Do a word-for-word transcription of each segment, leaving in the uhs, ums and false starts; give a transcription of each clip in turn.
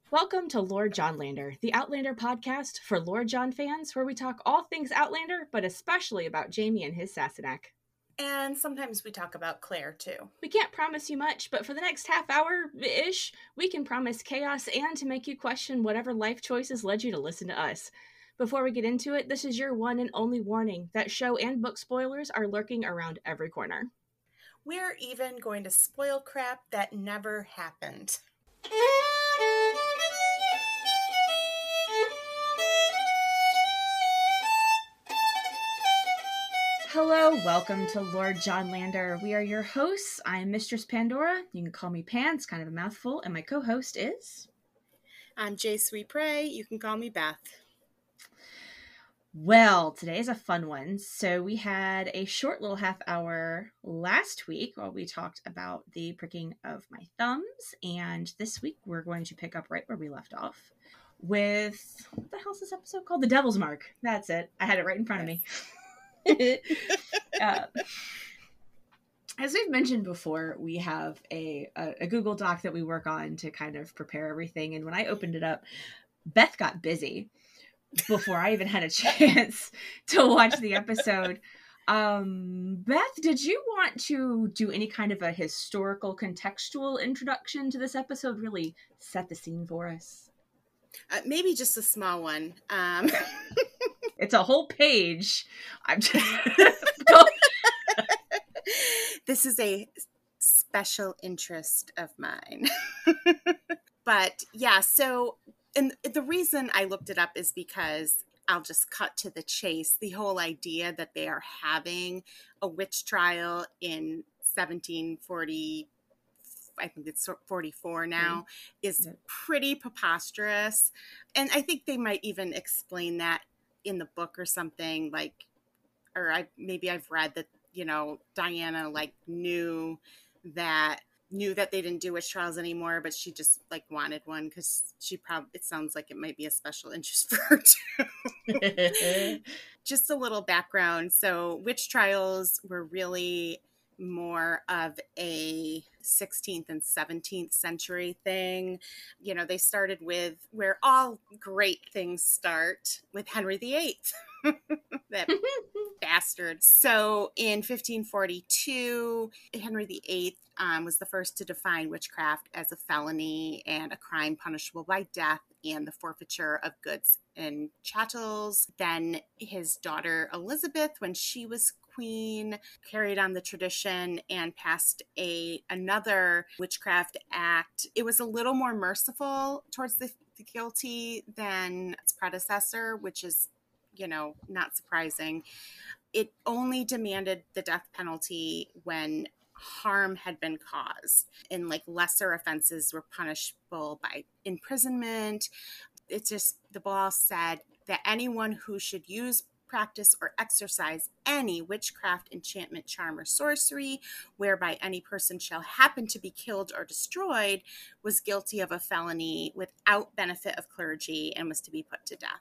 Welcome to Lord Johnlander, the Outlander podcast for Lord John fans, where we talk all things Outlander, but especially about Jaime and his Sassenach. And sometimes we talk about Claire, too. We can't promise you much, but for the next half hour-ish, we can promise chaos and to make you question whatever life choices led you to listen to us. Before we get into it, this is your one and only warning that show and book spoilers are lurking around every corner. We're even going to spoil crap that never happened. Hello, welcome to Lord Johnlander. We are your hosts. I am Mistress Pandora. You can call me Pan, it's kind of a mouthful, and my co-host is... I'm Jay Sweet Prey. You can call me Beth. Well, today is a fun one. So we had a short little half hour last week while we talked about the pricking of my thumbs, and this week we're going to pick up right where we left off with, what the hell is this episode called? The Devil's Mark. That's it. I had it right in front yes. of me. uh, as we've mentioned before, we have a, a, a Google Doc that we work on to kind of prepare everything, and when I opened it up, Beth got busy before I even had a chance to watch the episode. Um, Beth, did you want to do any kind of a historical contextual introduction to this episode? Really set the scene for us? Uh, maybe just a small one. Um... It's a whole page. I'm just... This is a special interest of mine. But yeah, so and the reason I looked it up is because I'll just cut to the chase. The whole idea that they are having a witch trial in seventeen forty, I think it's forty-four now, mm-hmm. is pretty preposterous. And I think they might even explain that in the book or something, like, or I maybe I've read that, you know, Diana like knew that knew that they didn't do witch trials anymore, but she just like wanted one because she probably, it sounds like it might be a special interest for her too. Just a little background. So witch trials were really more of a sixteenth and seventeenth century thing. You know, they started with where all great things start, with Henry the Eighth. That bastard. So in fifteen forty-two, Henry the Eighth um, was the first to define witchcraft as a felony and a crime punishable by death and the forfeiture of goods and chattels. Then his daughter Elizabeth, when she was queen, carried on the tradition and passed a another witchcraft act. It was a little more merciful towards the, the guilty than its predecessor, which is, you know, not surprising. It only demanded the death penalty when harm had been caused, and like lesser offenses were punishable by imprisonment. It's just, the law said that anyone who should use, practice, or exercise any witchcraft, enchantment, charm, or sorcery whereby any person shall happen to be killed or destroyed was guilty of a felony without benefit of clergy and was to be put to death.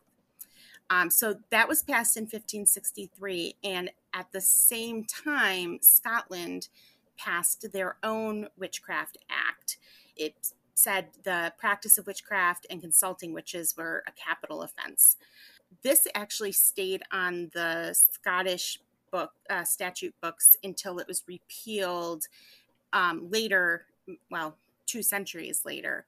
Um, so that was passed in fifteen sixty-three, and at the same time, Scotland passed their own Witchcraft Act. It said the practice of witchcraft and consulting witches were a capital offense. This actually stayed on the Scottish book uh, statute books until it was repealed um, later, well, two centuries later.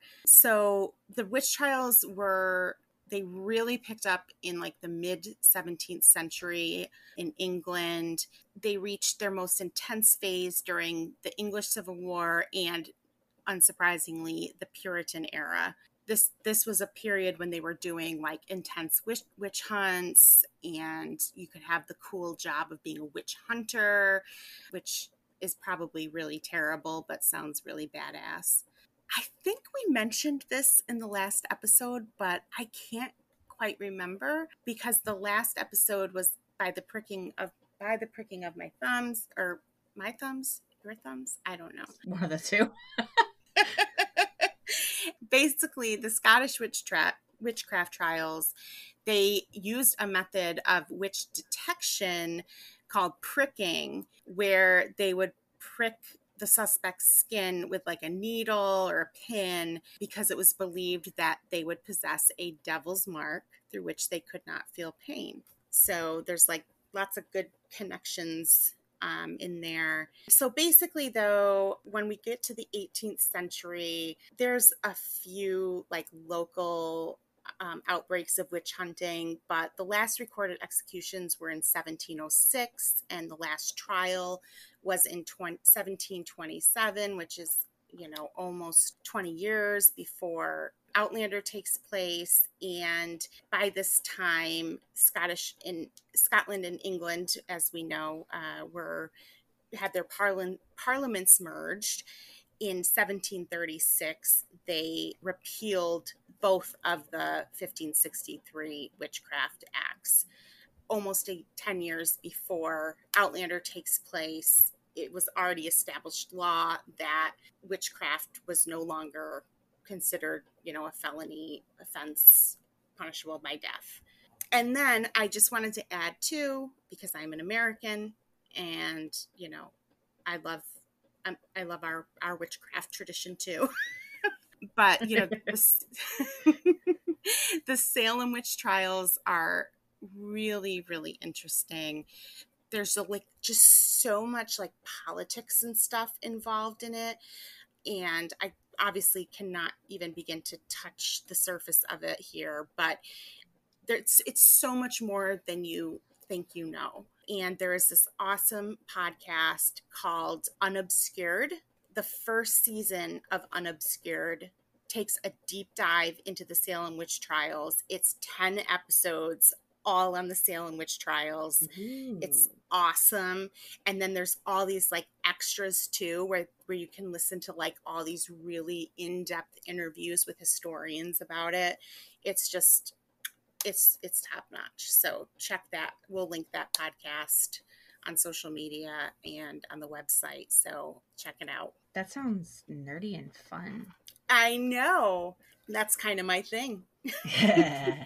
So the witch trials were... they really picked up in like the mid seventeenth century in England. They reached their most intense phase during the English Civil War and, unsurprisingly, the Puritan era. This this was a period when they were doing like intense witch, witch hunts, and you could have the cool job of being a witch hunter, which is probably really terrible, but sounds really badass. I think we mentioned this in the last episode, but I can't quite remember because the last episode was by the pricking of by the pricking of my thumbs, or my thumbs, your thumbs. I don't know. One of the two. Basically, the Scottish witch tra- witchcraft trials, they used a method of witch detection called pricking, where they would prick the suspect's skin with like a needle or a pin because it was believed that they would possess a devil's mark through which they could not feel pain. So there's like lots of good connections um, in there. So basically, though, when we get to the eighteenth century, there's a few like local um, outbreaks of witch hunting, but the last recorded executions were in seventeen oh six, and the last trial was in seventeen twenty-seven, which is, you know, almost twenty years before Outlander takes place. And by this time, Scottish in Scotland and England, as we know, uh, were had their parliament, parliaments merged. In seventeen thirty-six, they repealed both of the fifteen sixty-three Witchcraft Acts. Almost a, ten years before Outlander takes place, it was already established law that witchcraft was no longer considered, you know, a felony offense punishable by death. And then I just wanted to add too, because I'm an American and, you know, I love um, I love our, our witchcraft tradition too. But, you know, the, the Salem witch trials are really, really interesting. There's a, like just so much like politics and stuff involved in it. And I obviously cannot even begin to touch the surface of it here, but there's, it's so much more than you think you know. And there is this awesome podcast called Unobscured. The first season of Unobscured takes a deep dive into the Salem witch trials. It's ten episodes all on the Salem witch trials. Ooh. It's awesome. And then there's all these like extras too, where, where you can listen to like all these really in-depth interviews with historians about it. It's just, it's, it's top notch. So check that. We'll link that podcast on social media and on the website. So check it out. That sounds nerdy and fun. I know. That's kind of my thing. Yeah.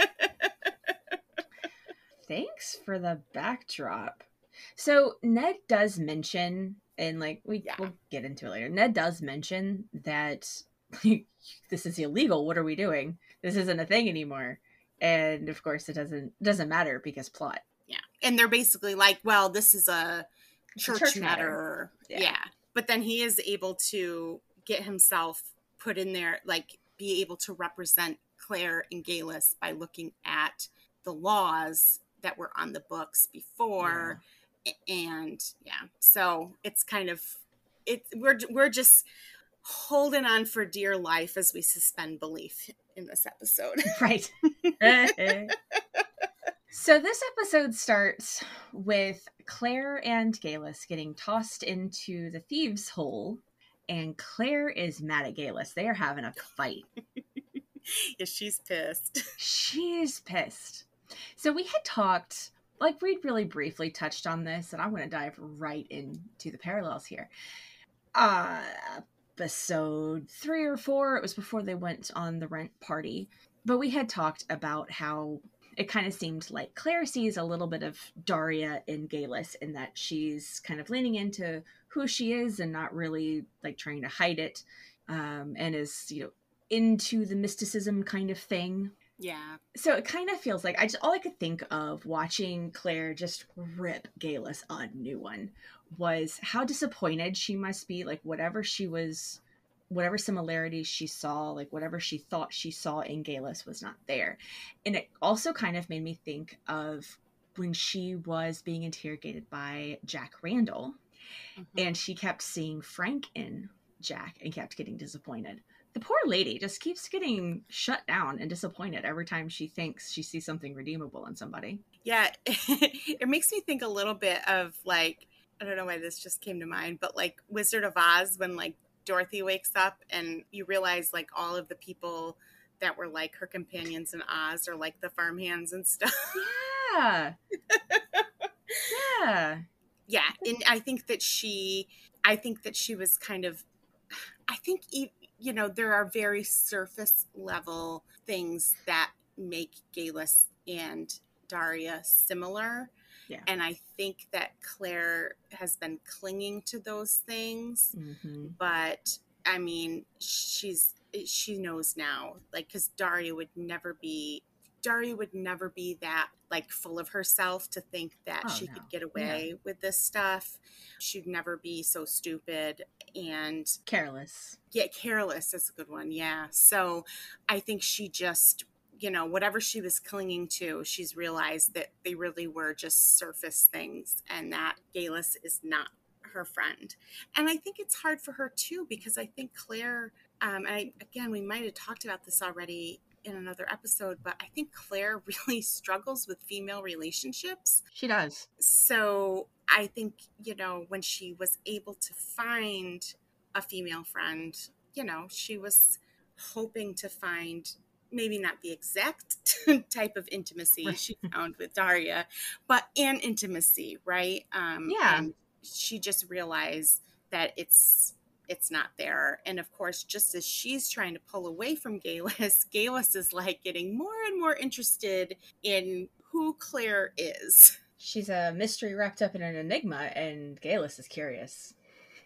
Thanks for the backdrop. So Ned does mention, and like we yeah. we'll get into it later. Ned does mention that like, this is illegal. What are we doing? This isn't a thing anymore. And of course, it doesn't doesn't matter because plot. Yeah, and they're basically like, well, this is a church, a church matter. matter. Yeah. yeah, but then he is able to get himself put in there, like be able to represent Claire and Geillis by looking at the laws that were on the books before. Yeah. And yeah, so it's kind of, it. we're, we're just holding on for dear life as we suspend belief in this episode. Right. So this episode starts with Claire and Geillis getting tossed into the thieves' hole, and Claire is mad at Geillis. They are having a fight. Yeah, she's pissed. She's pissed. So we had talked, like we really briefly touched on this, and I'm going to dive right into the parallels here. Uh, episode three or four, it was before they went on the rent party, but we had talked about how it kind of seemed like Claire sees a little bit of Daria in Geillis, in that she's kind of leaning into who she is and not really like trying to hide it, um, and is, you know, into the mysticism kind of thing. Yeah. So it kind of feels like I just, all I could think of watching Claire just rip Geillis a new one was how disappointed she must be. Like whatever she was, whatever similarities she saw, like whatever she thought she saw in Geillis was not there. And it also kind of made me think of when she was being interrogated by Jack Randall, mm-hmm. and she kept seeing Frank in Jack and kept getting disappointed. The poor lady just keeps getting shut down and disappointed every time she thinks she sees something redeemable in somebody. Yeah, it makes me think a little bit of like, I don't know why this just came to mind, but like Wizard of Oz, when like Dorothy wakes up and you realize like all of the people that were like her companions in Oz are like the farmhands and stuff. Yeah. Yeah. Yeah. And I think that she, I think that she was kind of, I think, you know, there are very surface level things that make Geillis and Daria similar. Yeah. And I think that Claire has been clinging to those things. Mm-hmm. But I mean, she's she knows now, like, because Daria would never be Daria would never be that, like, full of herself to think that Oh, she no. could get away Yeah. with this stuff. She'd never be so stupid and Careless. Yeah, careless is a good one. Yeah. So I think she just, you know, whatever she was clinging to, she's realized that they really were just surface things and that Galus is not her friend. And I think it's hard for her too, because I think Claire, um, I, again, we might have talked about this already in another episode, but I think Claire really struggles with female relationships. She does. So I think, you know, when she was able to find a female friend, you know, she was hoping to find maybe not the exact type of intimacy Right. she found with Daria, but an intimacy, right? Um, Yeah. And she just realized that it's it's not there. And of course, just as she's trying to pull away from Galus, Galus is like getting more and more interested in who Claire is. She's a mystery wrapped up in an enigma, and Galus is curious.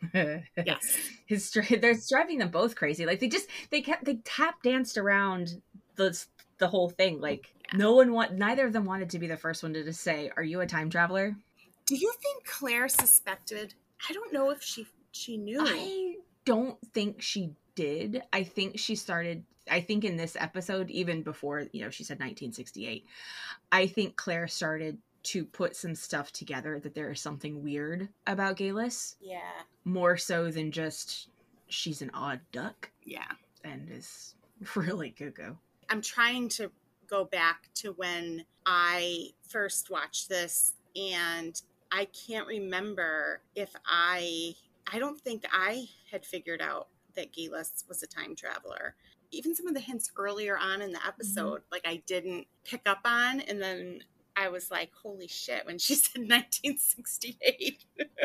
Yes. His they're driving them both crazy. Like they just they kept they tap danced around the the whole thing. Like Yeah. no one want neither of them wanted to be the first one to just say, "Are you a time traveler?" Do you think Claire suspected? I don't know if she she knew. I don't think she did. I think she started. I think in this episode, even before, you know, she said nineteen sixty-eight, I think Claire started to put some stuff together that there is something weird about Galus. Yeah. More so than just she's an odd duck Yeah. and is really cuckoo. I'm trying to go back to when I first watched this, and I can't remember if I I don't think I had figured out that Galus was a time traveler. Even some of the hints earlier on in the episode, mm-hmm. like I didn't pick up on, and then I was like, holy shit, when she said nineteen sixty-eight.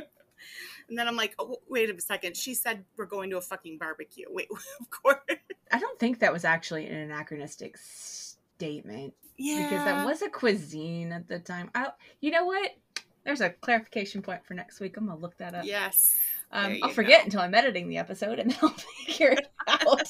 And then I'm like, oh, wait a second. She said we're going to a fucking barbecue. Wait, of course. I don't think that was actually an anachronistic statement. Yeah. Because that was a cuisine at the time. I, you know what? There's a clarification point for next week. I'm going to look that up. Yes. Um, I'll forget go. until I'm editing the episode, and then I'll figure it out.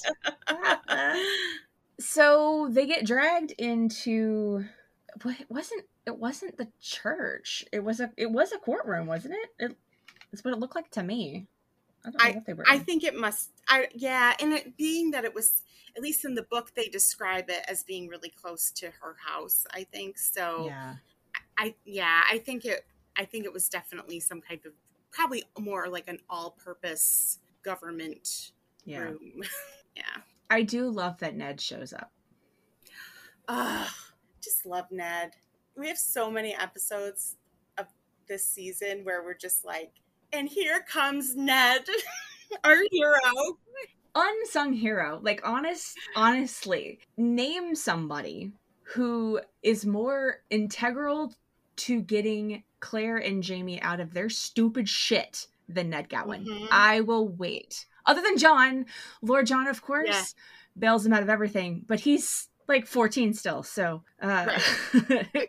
So they get dragged into... But it wasn't. It wasn't the church. It was a. It was a courtroom, wasn't it? It it's what it looked like to me. I don't know I, what they were. I think it must. I yeah, and it being that it was, at least in the book, they describe it as being really close to her house. I think so. Yeah. I yeah. I think it. I think it was definitely some kind of, probably more like an all-purpose government yeah. room. Yeah. I do love that Ned shows up. Ugh. Just love Ned. We have so many episodes of this season where we're just like, and here comes Ned, our hero. Unsung hero. Like, honest, honestly, name somebody who is more integral to getting Claire and Jamie out of their stupid shit than Ned Gowan. Mm-hmm. I will wait. Other than John, Lord John, of course, yeah. bails him out of everything, but he's like fourteen still, so uh right.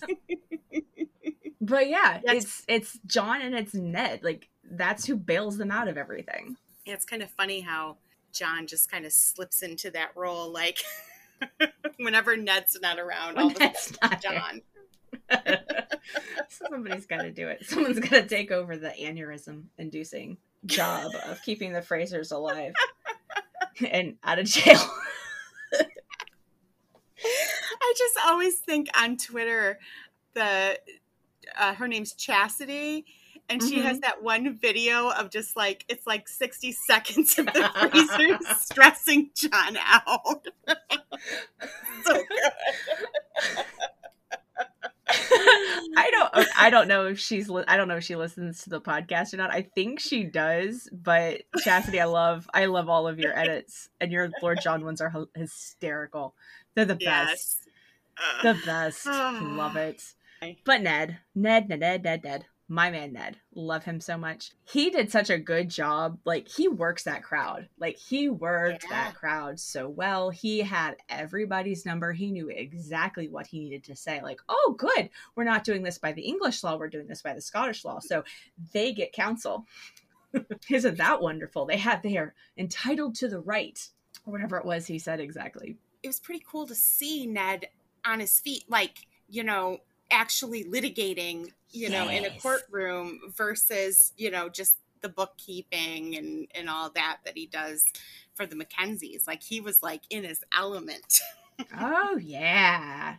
But yeah, that's, it's it's John and it's Ned. Like, that's who bails them out of everything. Yeah, it's kind of funny how John just kind of slips into that role, like whenever Ned's not around, all of a sudden John. Somebody's got to do it. Someone's got to take over the aneurysm inducing job of keeping the Frasers alive and out of jail. I just always think on Twitter, the uh, her name's Chastity, and she mm-hmm. has that one video of just like, it's like sixty seconds of the Frasers stressing John out. So good. I don't I don't know if she's li- I don't know if she listens to the podcast or not. I think she does, but Chastity, I love I love all of your edits, and your Lord John ones are hysterical. They're the yes. best. Uh, the best. Love it. But Ned, Ned, Ned, Ned, Ned, Ned. my man Ned. Love him so much. He did such a good job. Like, he works that crowd. Like, he worked Yeah. that crowd so well. He had everybody's number. He knew exactly what he needed to say. Like, oh, good. We're not doing this by the English law. We're doing this by the Scottish law. So they get counsel. Isn't that wonderful? They have, they are entitled to the right, or whatever it was he said exactly. It was pretty cool to see Ned on his feet, like, you know, actually litigating, you yes. know, in a courtroom versus, you know, just the bookkeeping and, and all that that he does for the Mackenzies. Like, he was like in his element. Oh, yeah.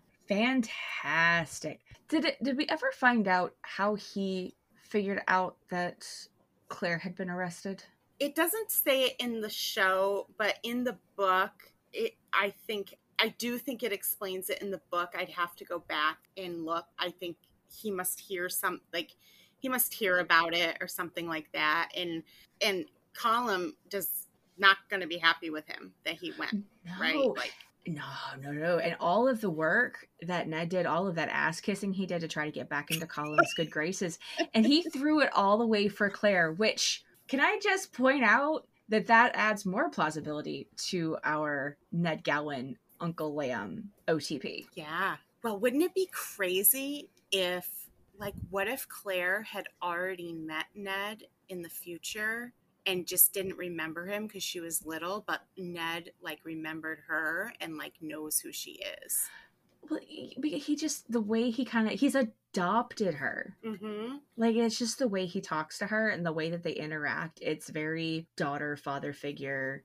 Fantastic. Did it, did we ever find out how he figured out that Claire had been arrested? It doesn't say it in the show, but in the book, it, I think, I do think it explains it in the book. I'd have to go back and look. I think he must hear some, like, he must hear about it or something like that. And, and Colum does not going to be happy with him that he went, no. right? Like, no, no, no. And all of the work that Ned did, all of that ass kissing he did to try to get back into Colum's good graces. And he threw it all away for Claire, which, can I just point out that that adds more plausibility to our Ned Gowan, Uncle Liam O T P. Yeah. Well, wouldn't it be crazy if, like, what if Claire had already met Ned in the future and just didn't remember him because she was little, but Ned, like, remembered her and, like, knows who she is? Well, he, he just, the way he kind of, he's adopted her. Mm-hmm. Like, it's just the way he talks to her and the way that they interact. It's very daughter, father figure,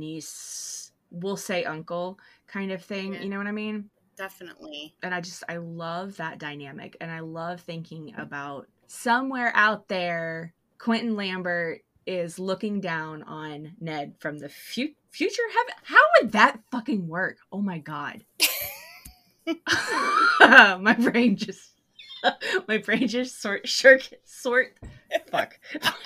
niece, we'll say uncle kind of thing. Yeah. You know what I mean? Definitely. And I just, I love that dynamic. And I love thinking about somewhere out there, Quentin Lambert is looking down on Ned from the fu- future heaven. How would that fucking work? Oh my God. my brain just, my brain just sort, sort, sort, fuck.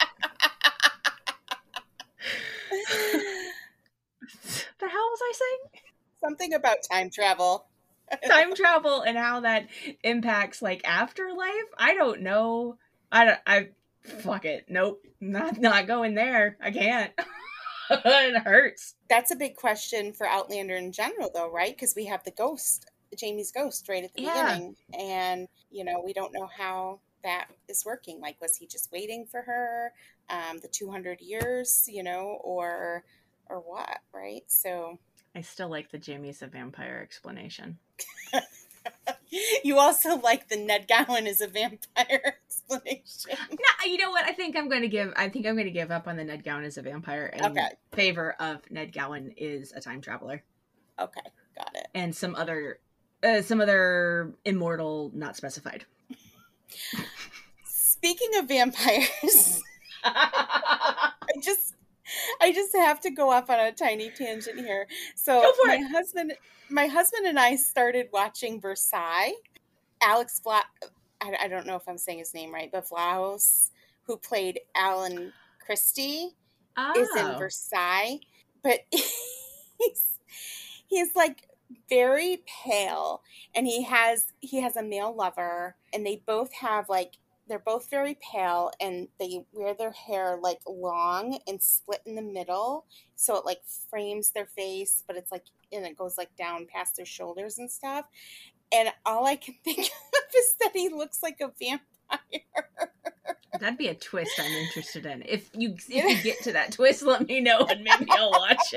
The hell was I saying? Something about time travel. Time travel and how that impacts, like, afterlife. I don't know. I don't, I, fuck it. Nope. Not, not going there. I can't. It hurts. That's a big question for Outlander in general, though, right? Because we have the ghost, Jamie's ghost, right at the yeah. beginning. And, you know, we don't know how that is working. Like, was he just waiting for her, um, the two hundred years, you know, or, or what, right? So I still like the Jamie's a vampire explanation. You also like the Ned Gowan is a vampire explanation. No, you know what? I think I'm going to give. I think I'm going to give up on the Ned Gowan is a vampire in okay. favor of Ned Gowan is a time traveler. Okay, got it. And some other, uh, some other immortal, not specified. Speaking of vampires, I just. I just have to go off on a tiny tangent here. So my it. husband, my husband and I started watching Versailles. Alex Vla, I, I don't know if I'm saying his name right, but Vlahos, who played Alan Christie, oh. is in Versailles. But he's he's like very pale, and he has he has a male lover, and they both have like. They're both very pale, and they wear their hair like long and split in the middle. So it like frames their face, but it's like, and it goes like down past their shoulders and stuff. And all I can think of is that he looks like a vampire. That'd be a twist I'm interested in. If you, if you get to that twist, let me know and maybe I'll watch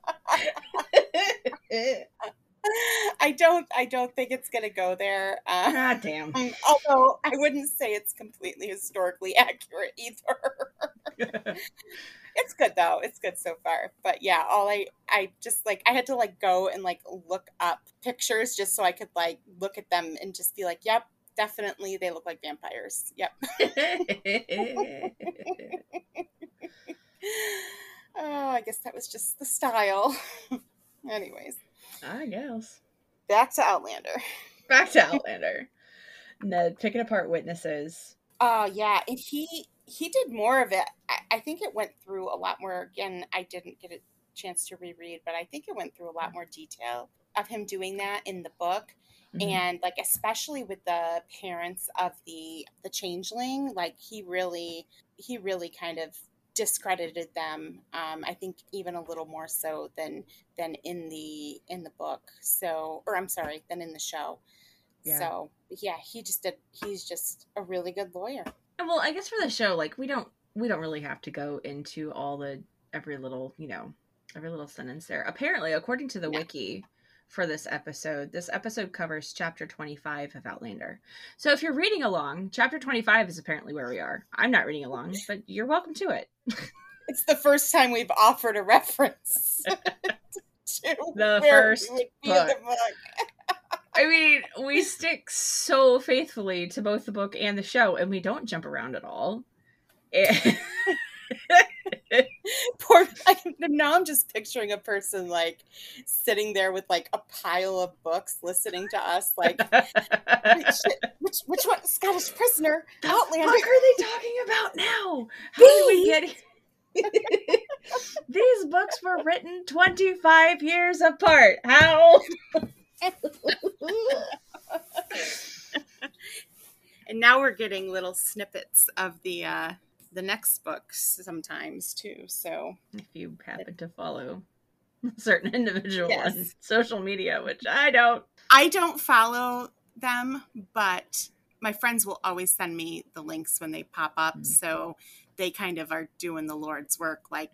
it. I don't I don't think it's going to go there. Uh, God damn. Um, although I wouldn't say it's completely historically accurate either. It's good though. It's good so far. But yeah, all I I just like I had to like go and like look up pictures just so I could like look at them and just be like, yep, definitely they look like vampires. Yep. Oh, I guess that was just the style. Anyways. I guess. Back to Outlander. Back to Outlander. Ned picking apart witnesses. Oh, uh, yeah. And he he did more of it. I, I think it went through a lot more. Again, I didn't get a chance to reread, but I think it went through a lot more detail of him doing that in the book. Mm-hmm. And like, especially with the parents of the the changeling, like he really he really kind of discredited them. Um, I think even a little more so than than in the in the book. So, or I'm sorry, than in the show. Yeah. So yeah, he just did. He's just a really good lawyer. Well, I guess for the show, like we don't we don't really have to go into all the every little you know every little sentence there. Apparently, according to the yeah. wiki for this episode, this episode covers chapter twenty-five of Outlander. So if you're reading along, chapter twenty-five is apparently where we are. I'm not reading along, but you're welcome to it. It's the first time we've offered a reference to the where first we would be book. in the book. I mean, we stick so faithfully to both the book and the show, and we don't jump around at all. It- Poor. I, now I'm just picturing a person like sitting there with like a pile of books, listening to us. Like, wait, shit, which which one? Scottish Prisoner, Outlander. What are they talking about now? How did we get? These books were written twenty-five years apart. How? And now we're getting little snippets of the. Uh, the next books sometimes too. So if you happen to follow a certain individual yes. on social media, which I don't. I don't follow them, but my friends will always send me the links when they pop up. Mm-hmm. So they kind of are doing the Lord's work, like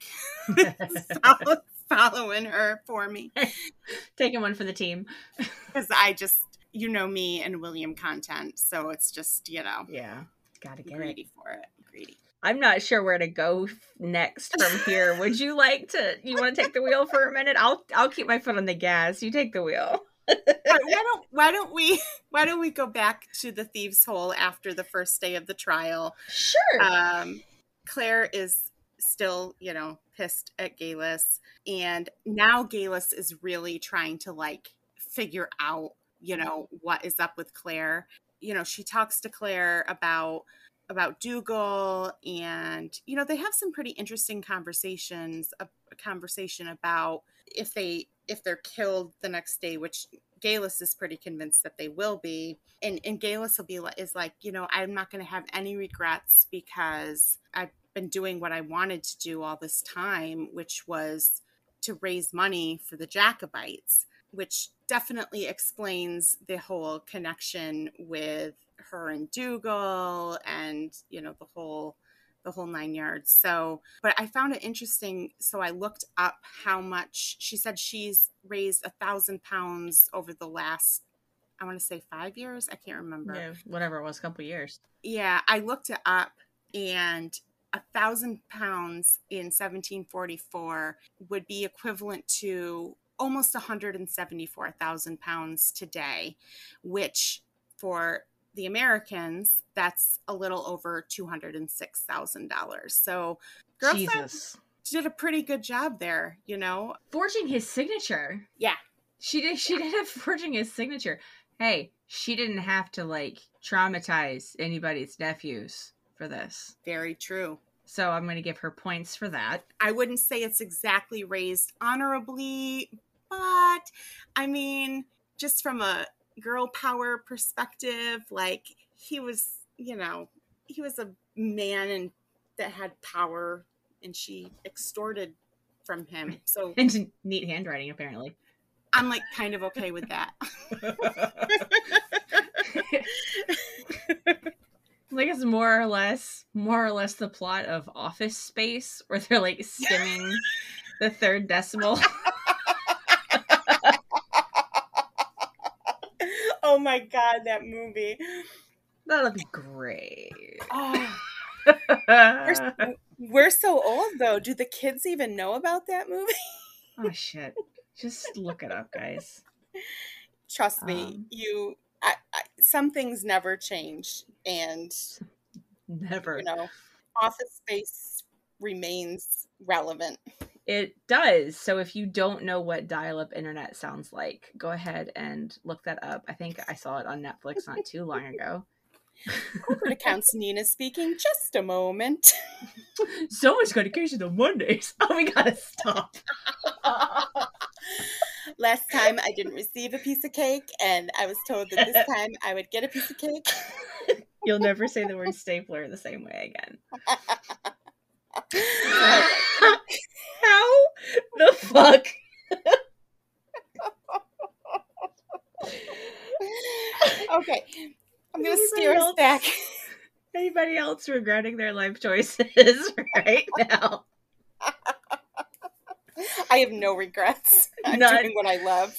follow, following her for me. Taking one for the team. Because I just, you know me and William content. So it's just, you know. Yeah. Gotta get greedy it. for it. Greedy. I'm not sure where to go next from here. Would you like to, you want to take the wheel for a minute? I'll, I'll keep my foot on the gas. You take the wheel. why don't, why don't we, why don't we go back to the Thieves' Hole after the first day of the trial? Sure. Um, Claire is still, you know, pissed at Geillis. And now Geillis is really trying to like figure out, you know, what is up with Claire. You know, she talks to Claire about about Dougal, and you know they have some pretty interesting conversations a, a conversation about if they if they're killed the next day, which Geillis is pretty convinced that they will be, and and Geillis will be like is like you know I'm not going to have any regrets because I've been doing what I wanted to do all this time, which was to raise money for the Jacobites, which definitely explains the whole connection with her and Dougal and, you know, the whole, the whole nine yards. So, but I found it interesting. So I looked up how much she said she's raised a thousand pounds over the last, I want to say five years. I can't remember. Yeah, whatever it was, a couple of years. Yeah. I looked it up, and a thousand pounds in seventeen forty-four would be equivalent to almost one hundred seventy-four thousand pounds today, which for the Americans, that's a little over two hundred six thousand dollars. So girlfriend did a pretty good job there, you know. Forging his signature. Yeah. She did she did it forging his signature. Hey, she didn't have to like traumatize anybody's nephews for this. Very true. So I'm going to give her points for that. I wouldn't say it's exactly raised honorably, but I mean, just from a girl power perspective, like he was, you know, he was a man and that had power, and she extorted from him. So and neat handwriting, apparently. I'm like kind of okay with that. Like it's more or less, more or less the plot of Office Space, where they're like skimming the third decimal. Oh my God, that movie. That'll be great. Oh. we're, we're so old, though. Do the kids even know about that movie? Oh, shit. Just look it up, guys. Trust me, um, you. I, I, some things never change, and never. You know, Office Space remains relevant. It does. So if you don't know what dial-up internet sounds like, go ahead and look that up. I think I saw it on Netflix not too long ago. Corporate accounts, Nina speaking. Just a moment. So much dedication on Mondays. Oh, we gotta stop. Last time I didn't receive a piece of cake, and I was told that this time I would get a piece of cake. You'll never say the word stapler the same way again. How the fuck? Okay, I'm going to steer us back. Anybody else regretting their life choices right now? I have no regrets. I'm None. doing what I love.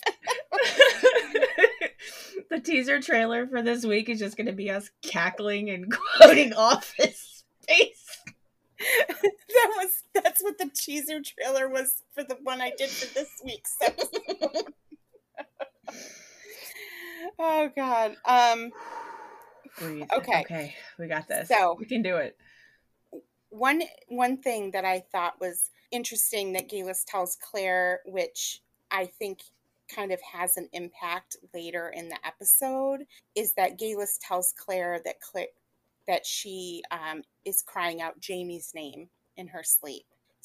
The teaser trailer for this week is just going to be us cackling and quoting Office Space. That was that's what the teaser trailer was for the one I did for this week's episode. Oh God. Um. Breathe. Okay. Okay, we got this. So we can do it. One one thing that I thought was interesting that Geillis tells Claire, which I think kind of has an impact later in the episode, is that Geillis tells Claire that Claire, that she um, is crying out Jamie's name in her sleep.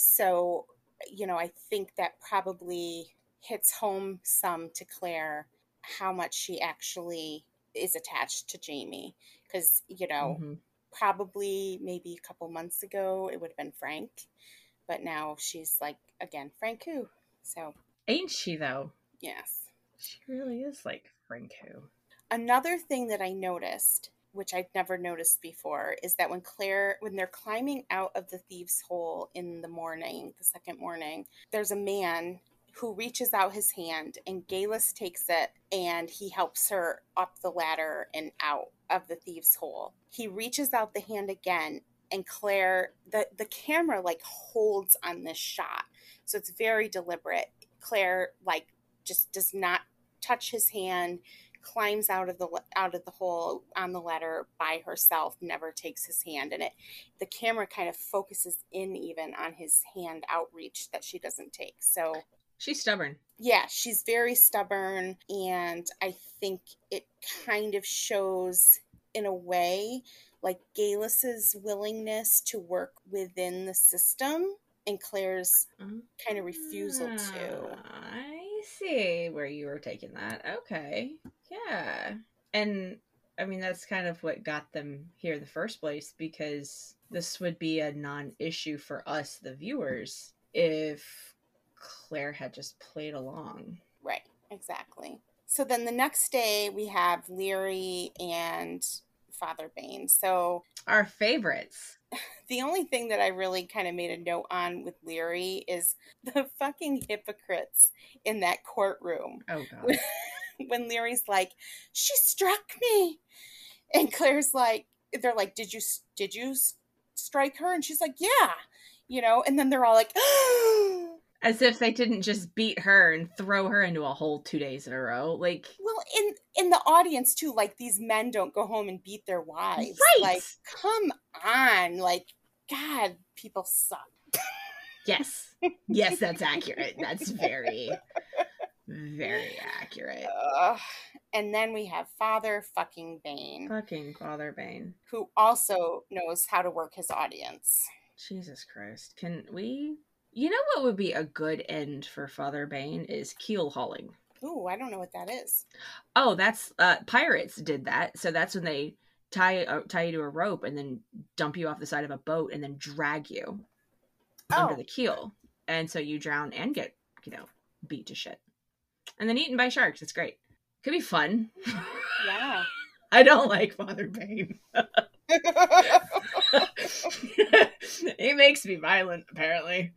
So, you know, I think that probably hits home some to Claire how much she actually is attached to Jamie. Because, you know, mm-hmm. probably maybe a couple months ago it would have been Frank. But now she's like, again, Frank who? So. Ain't she, though? Yes. She really is like Frank who. Another thing that I noticed, which I've never noticed before, is that when Claire, when they're climbing out of the thieves' hole in the morning, the second morning, there's a man who reaches out his hand and Geillis takes it and he helps her up the ladder and out of the thieves' hole. He reaches out the hand again and Claire, the, the camera like holds on this shot. So it's very deliberate. Claire like just does not touch his hand, climbs out of the out of the hole on the ladder by herself, never takes his hand, and it the camera kind of focuses in even on his hand outreach that she doesn't take. So she's stubborn. Yeah, she's very stubborn, and I think it kind of shows in a way like Geillis's willingness to work within the system and Claire's kind of refusal to. I see where you were taking that. Okay. Yeah. And I mean, that's kind of what got them here in the first place, because this would be a non-issue for us, the viewers, if Claire had just played along. Right. Exactly. So then the next day we have Laoghaire and Father Bain. So our favorites. The only thing that I really kind of made a note on with Laoghaire is the fucking hypocrites in that courtroom. Oh, God. When, when Leary's like, she struck me. And Claire's like, they're like, did you, did you strike her? And she's like, yeah. You know, and then they're all like, as if they didn't just beat her and throw her into a hole two days in a row. Like, well, in in the audience too, like these men don't go home and beat their wives. Right. Like, come on. Like, God, people suck. Yes. Yes, that's accurate. That's very, very accurate. Uh, and then we have Father fucking Bain. Fucking Father Bain. Who also knows how to work his audience. Jesus Christ. Can we... You know what would be a good end for Father Bain is keel hauling. Ooh, I don't know what that is. Oh, that's... Uh, pirates did that. So that's when they tie, uh, tie you to a rope and then dump you off the side of a boat and then drag you oh. under the keel. And so you drown and get, you know, beat to shit. And then eaten by sharks. It's great. Could be fun. Yeah. I don't like Father Bain. He makes me violent, apparently.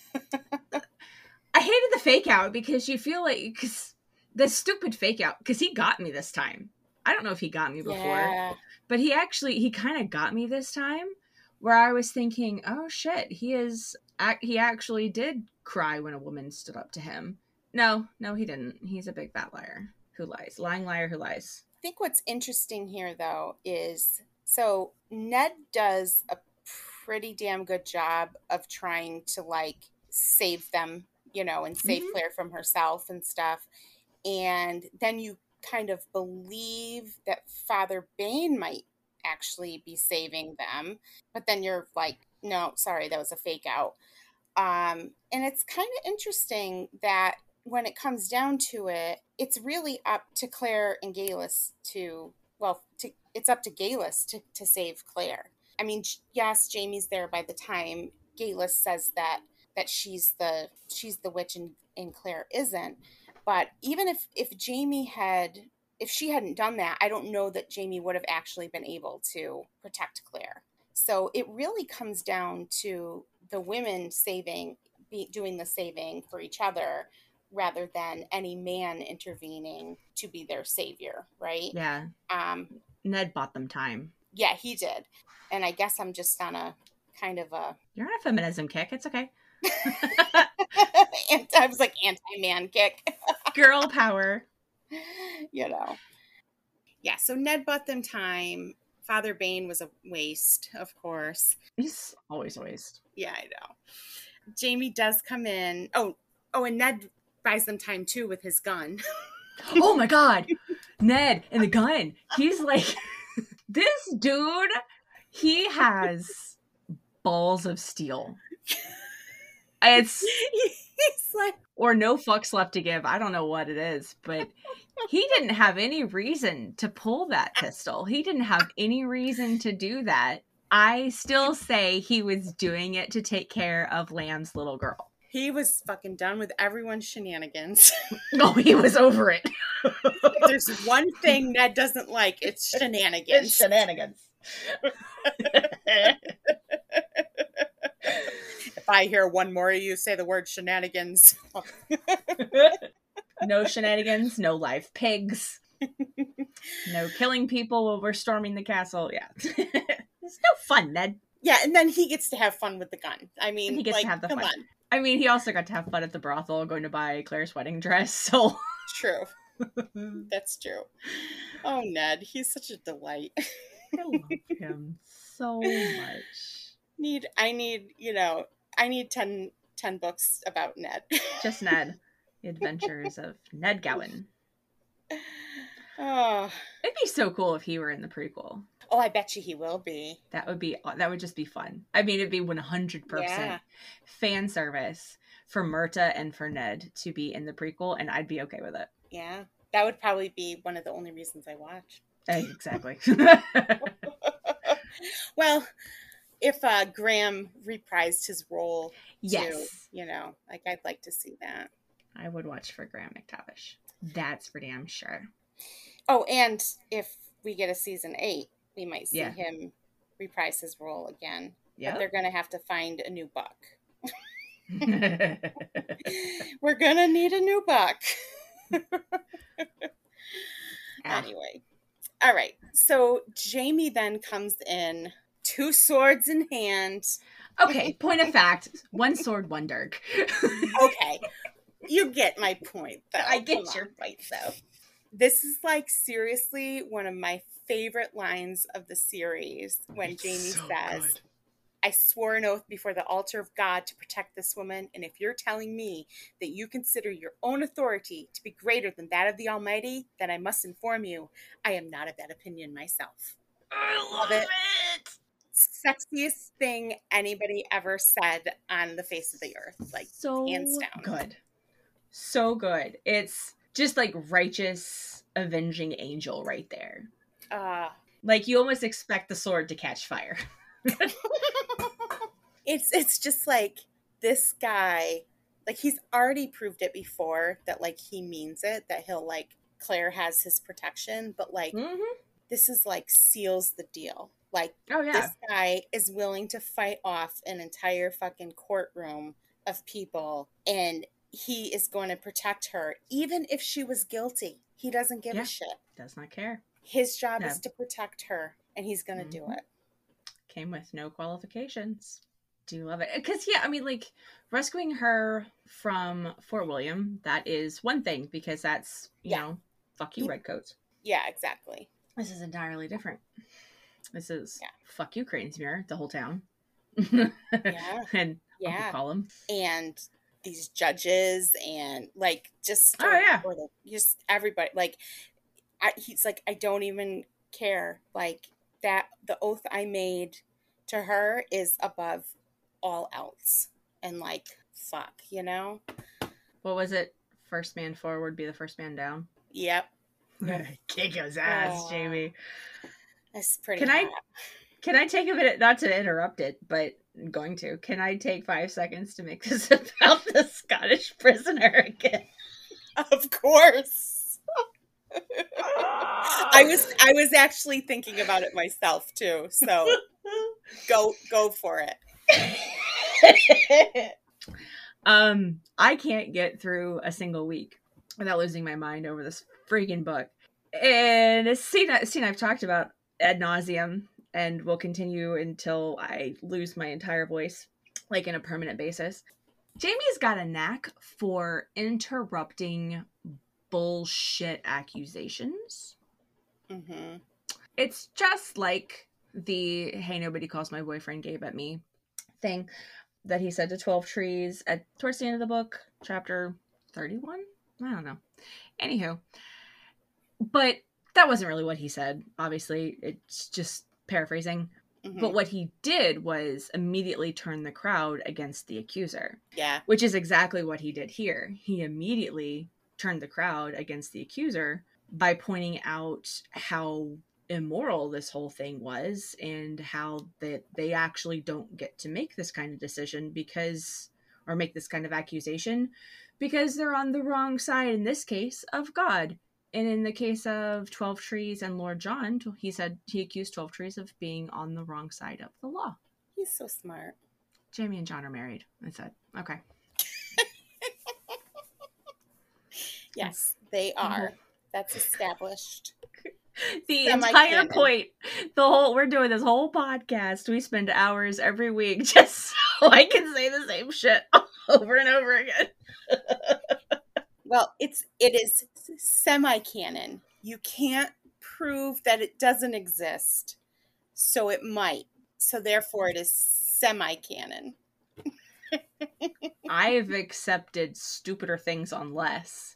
I hated the fake out because you feel like, cause the stupid fake out, because he got me this time. I don't know if he got me before, yeah. but he actually, he kind of got me this time, where I was thinking, oh shit, he is, he actually did cry when a woman stood up to him. No, no, he didn't. He's a big fat liar who lies. Lying liar who lies. I think what's interesting here, though, is so Ned does a pretty damn good job of trying to, like, save them, you know, and save mm-hmm. Claire from herself and stuff. And then you kind of believe that Father Bain might actually be saving them. But then you're like, no, sorry, that was a fake out. Um, and it's kind of interesting that when it comes down to it, it's really up to Claire and Galus to, well, to, it's up to Galus to, to save Claire. I mean, yes, Jamie's there by the time Galus says that that she's the she's the witch and, and Claire isn't. But even if, if Jamie had, if she hadn't done that, I don't know that Jamie would have actually been able to protect Claire. So it really comes down to the women saving, be, doing the saving for each other, rather than any man intervening to be their savior, right? Yeah. Um, Ned bought them time. Yeah, he did. And I guess I'm just on a kind of a... You're on a feminism kick. It's okay. and I was like anti-man kick. Girl power. You know. Yeah, so Ned bought them time. Father Bane was a waste, of course. He's always a waste. Yeah, I know. Jamie does come in. Oh, oh, and Ned buys them time too with his gun. Oh my god. Ned and the gun. He's like, this dude, he has balls of steel. It's He's like, or no fucks left to give. I don't know what it is, but he didn't have any reason to pull that pistol. He didn't have any reason to do that. I still say he was doing it to take care of Lamb's little girl. He was fucking done with everyone's shenanigans. No, he was over it. If there's one thing Ned doesn't like, it's shenanigans. It's shenanigans. If I hear one more of you say the word shenanigans. No shenanigans, no live pigs. No killing people while we're storming the castle. Yeah. It's no fun, Ned. Yeah, and then he gets to have fun with the gun. I mean, and he gets like, to have the come fun. on. I mean, he also got to have fun at the brothel going to buy Claire's wedding dress, so... True. That's true. Oh, Ned, he's such a delight. I love him so much. Need, I need, you know, I need ten, ten books about Ned. Just Ned. The Adventures of Ned Gowan. Oh. It'd be so cool if he were in the prequel. Oh, I bet you he will be. That would be, that would just be fun. I mean, it'd be one hundred percent yeah. fan service for Myrta and for Ned to be in the prequel, and I'd be okay with it. Yeah. That would probably be one of the only reasons I watch. Exactly. Well, if uh, Graham reprised his role, yes, too, you know, like I'd like to see that. I would watch for Graham McTavish. That's for damn sure. Oh, and if we get a season eight, we might see yeah. him reprise his role again. Yeah, they're going to have to find a new Buck. We're going to need a new Buck. Anyway. All right. So Jamie then comes in, two swords in hand. Okay. Point of fact. One sword, one dirk. Okay. You get my point, though. I get your point, though. This is like seriously one of my favorite lines of the series when it's Jamie so says, good. I swore an oath before the altar of God to protect this woman, and if you're telling me that you consider your own authority to be greater than that of the Almighty, then I must inform you, I am not of that opinion myself. I love it. it. Sexiest thing anybody ever said on the face of the earth. Like, so hands down. Good. So good. It's just like righteous, avenging angel right there. Uh, like you almost expect the sword to catch fire. it's it's just like this guy, like he's already proved it before that like he means it, that he'll like Claire has his protection, but like mm-hmm. this is like seals the deal. Like oh, yeah. This guy is willing to fight off an entire fucking courtroom of people, and he is going to protect her even if she was guilty. He doesn't give yeah. a shit. Does not care. His job no. is to protect her, and he's going to mm-hmm. do it. Came with no qualifications. Do love it. Because, yeah, I mean, like, rescuing her from Fort William, that is one thing, because that's, you yeah. know, fuck you, Redcoats. Yeah, exactly. This is entirely different. This is yeah. fuck you, Cranesmere, the whole town. yeah. And yeah. Uncle Colum. And these judges and, like, just... Oh, yeah. Or the, just everybody. Like, I, he's like, I don't even care. Like, that the oath I made to her is above all else. And like, fuck, you know? What was it? first man forward be the first man down. Yep. Kick his ass, oh, Jamie. That's pretty Can hot. I can I take a minute, not to interrupt it, but I'm going to. Can I take five seconds to make this about the Scottish prisoner again? Of course. I was I was actually thinking about it myself too. So go go for it. um, I can't get through a single week without losing my mind over this freaking book. And a scene, a scene I've talked about ad nauseum, and will continue until I lose my entire voice, like in a permanent basis. Jamie's got a knack for interrupting bullshit accusations. Mm-hmm. It's just like the "hey, nobody calls my boyfriend Gabe at me" thing that he said to twelve Trees at towards the end of the book, chapter thirty-one. I don't know. Anywho, but that wasn't really what he said. Obviously, it's just paraphrasing. Mm-hmm. But what he did was immediately turn the crowd against the accuser. Yeah. Which is exactly what he did here. He immediately turned the crowd against the accuser by pointing out how immoral this whole thing was, and how that they actually don't get to make this kind of decision because, or make this kind of accusation, because they're on the wrong side, in this case, of God. And in the case of twelve Trees and Lord John, he said he accused twelve Trees of being on the wrong side of the law. He's so smart. Jamie and John are married, I said. Okay. Yes, they are. Mm-hmm. That's established. The entire point, the whole, we're doing this whole podcast. We spend hours every week just so I can say the same shit over and over again. Well, it's, it is semi-canon. You can't prove that it doesn't exist. So it might. So therefore it is semi-canon. I've accepted stupider things on less.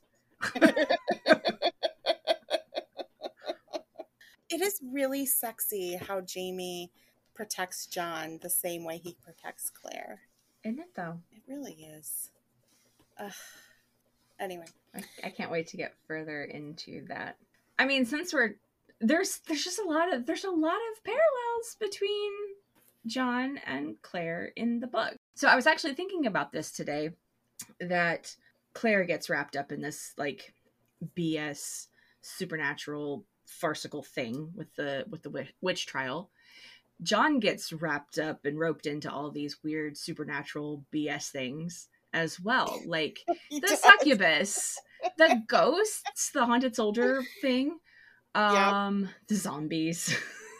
It is really sexy how Jamie protects John the same way he protects Claire. Isn't it, though? It really is. Ugh. Anyway. I, I can't wait to get further into that. I mean, since we're... There's there's just a lot of... There's a lot of parallels between John and Claire in the book. So I was actually thinking about this today, that Claire gets wrapped up in this, like, B S supernatural farcical thing with the with the witch trial. John gets wrapped up and roped into all these weird supernatural B S things as well, like the does. succubus, the ghosts, the haunted soldier thing, um yep. The zombies.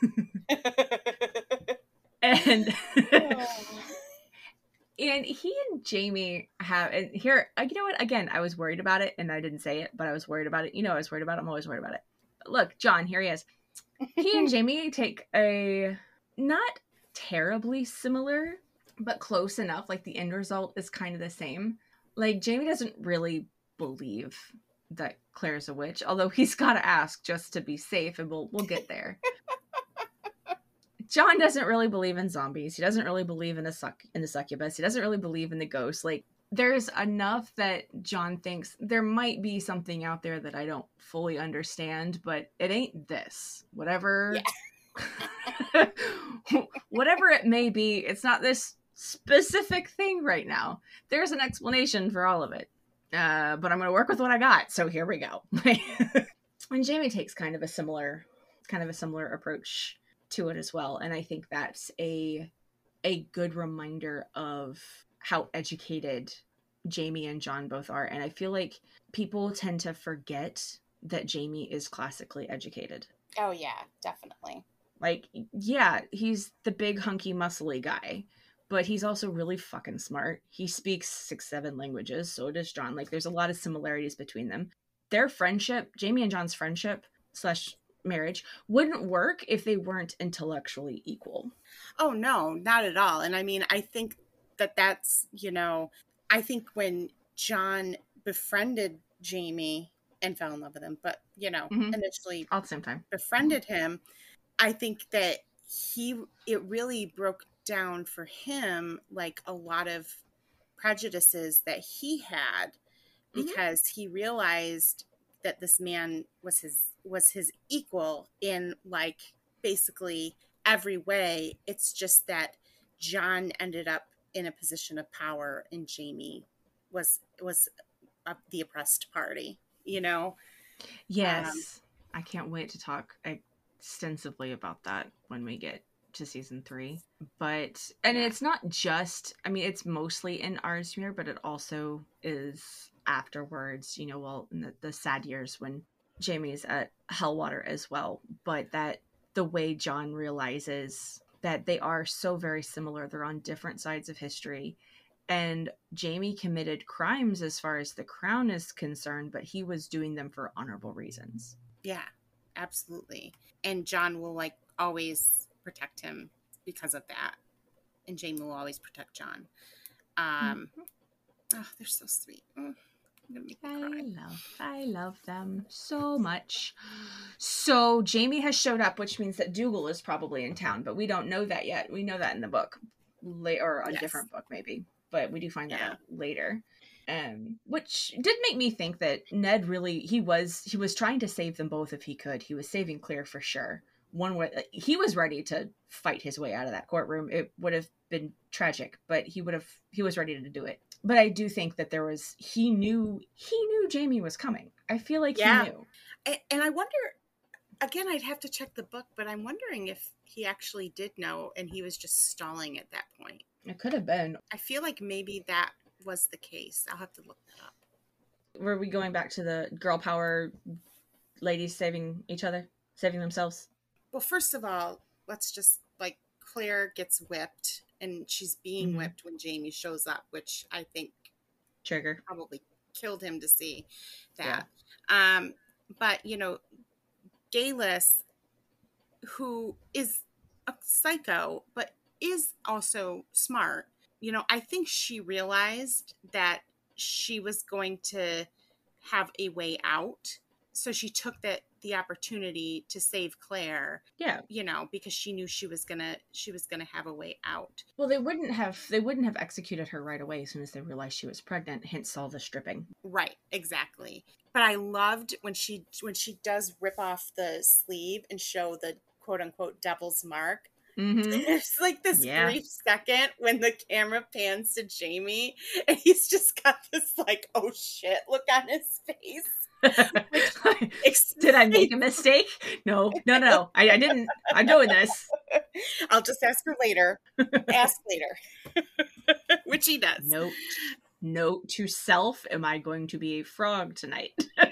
and and he and Jamie have, and here, you know what, again, I was worried about it and I didn't say it, but I was worried about it. You know, I was worried about it. I'm always worried about it. Look, John, here he is. He and Jamie take a not terribly similar, but close enough. Like, the end result is kind of the same. Like, Jamie doesn't really believe that Claire's a witch, although he's got to ask just to be safe, and we'll we'll get there. John doesn't really believe in zombies. He doesn't really believe in the suck in the succubus. He doesn't really believe in the ghost. Like, there's enough that John thinks there might be something out there that I don't fully understand, but it ain't this. Whatever, yeah. Whatever it may be, it's not this specific thing right now. There's an explanation for all of it, uh, but I'm going to work with what I got. So here we go. And Jamie takes kind of a similar, kind of a similar approach to it as well, and I think that's a a good reminder of how educated Jamie and John both are. And I feel like people tend to forget that Jamie is classically educated. Oh yeah, definitely. Like, yeah, he's the big hunky muscly guy, but he's also really fucking smart. He speaks six, seven languages. So does John. Like, there's a lot of similarities between them. Their friendship, Jamie and John's friendship slash marriage, wouldn't work if they weren't intellectually equal. Oh no, not at all. And I mean, I think that that's, you know, I think when John befriended Jamie and fell in love with him, but, you know, mm-hmm. initially all at the same time befriended him, I think that he, it really broke down for him, like, a lot of prejudices that he had because mm-hmm. he realized that this man was his was his equal in like basically every way. It's just that Jon ended up in a position of power and Jaime was was uh, the oppressed party, you know? Yes. Um, I can't wait to talk extensively about that when we get to season three. But, and yeah. it's not just, I mean, it's mostly in Ardsmuir, but it also is afterwards, you know, well, in the, the sad years when Jaime's at Hellwater as well. But that the way Jon realizes that they are so very similar, they're on different sides of history. And Jaime committed crimes as far as the crown is concerned, but he was doing them for honorable reasons. Yeah, absolutely. And Jon will like always protect him because of that. And Jaime will always protect Jon. Um, mm-hmm. Oh, they're so sweet. Oh, I love, I love them so much. So Jaime has showed up, which means that Dougal is probably in town, but we don't know that yet. We know that in the book, or a yes. different book maybe, but we do find that yeah. out later. Um, which did make me think that Ned really, he was, he was trying to save them both if he could. He was saving Claire for sure. One way, he was ready to fight his way out of that courtroom. It would have been tragic, but he would have, he was ready to do it. But I do think that there was, he knew, he knew Jaime was coming. I feel like yeah. he knew. And, and I wonder, again, I'd have to check the book, but I'm wondering if he actually did know and he was just stalling at that point. It could have been. I feel like maybe that was the case. I'll have to look that up. Were we going back to the girl power ladies saving each other, saving themselves? Well, first of all, let's just, like, Claire gets whipped, and she's being mm-hmm. whipped when Jaime shows up, which I think trigger probably killed him to see that. Yeah. Um, but, you know, Geillis, who is a psycho, but is also smart, you know, I think she realized that she was going to have a way out. So she took that the opportunity to save Claire. Yeah. You know, because she knew she was gonna she was gonna have a way out. Well, they wouldn't have they wouldn't have executed her right away as soon as they realized she was pregnant, hence all the stripping. Right, exactly. But I loved when she when she does rip off the sleeve and show the quote unquote devil's mark. Mm-hmm. It's like this yeah. brief second when the camera pans to Jaime and he's just got this like, oh shit, look on his face. Did I make a mistake? No, no, no, no. I, I didn't. I'm doing this. I'll just ask her later. Ask later. Which he does. Note, note to self, am I going to be a frog tonight?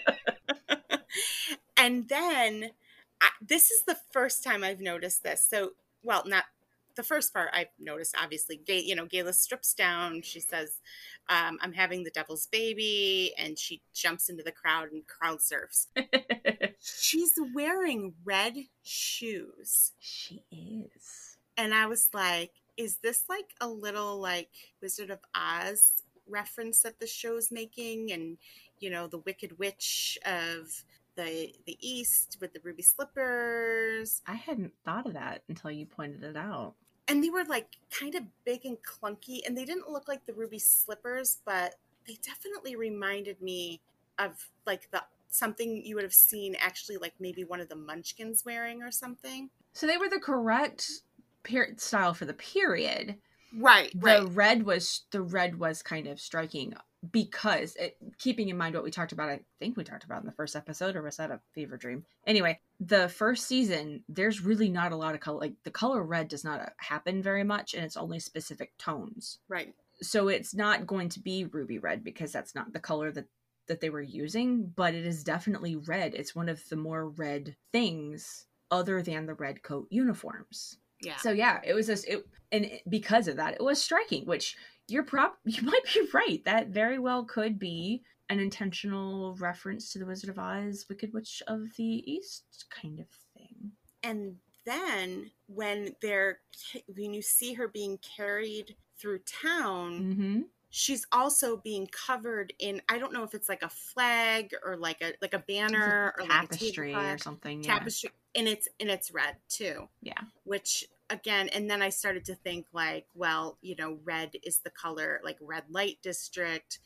And then, I, this is the first time I've noticed this. So, well, not the first part I've noticed, obviously. Gay, you know, Geillis strips down. She says, um, I'm having the devil's baby. And she jumps into the crowd and crowd surfs. She's wearing red shoes. She is. And I was like, is this like a little like Wizard of Oz reference that the show's making? And, you know, the Wicked Witch of the the East with the ruby slippers. I hadn't thought of that until you pointed it out. And they were like kind of big and clunky, and they didn't look like the ruby slippers, but they definitely reminded me of like the something you would have seen actually like maybe one of the Munchkins wearing or something. So they were the correct period style for the period. Right, the right. red was the red was kind of striking because it, keeping in mind what we talked about, I think we talked about in the first episode, or was that a fever dream? Anyway, the first season, there's really not a lot of color. Like the color red does not happen very much, and it's only specific tones. Right. So it's not going to be ruby red because that's not the color that that they were using, but it is definitely red. It's one of the more red things other than the red coat uniforms. Yeah. So yeah, it was just, it, and it, because of that, it was striking, which you're prop, you might be right. That very well could be an intentional reference to the Wizard of Oz, Wicked Witch of the East kind of thing. And then when they're, when you see her being carried through town, mm-hmm. she's also being covered in, I don't know if it's like a flag or like a like a banner like or tapestry like a or something. Yeah. Tapestry, and it's and it's red too. Yeah. Which again, and then I started to think like, well, you know, red is the color, like red light district.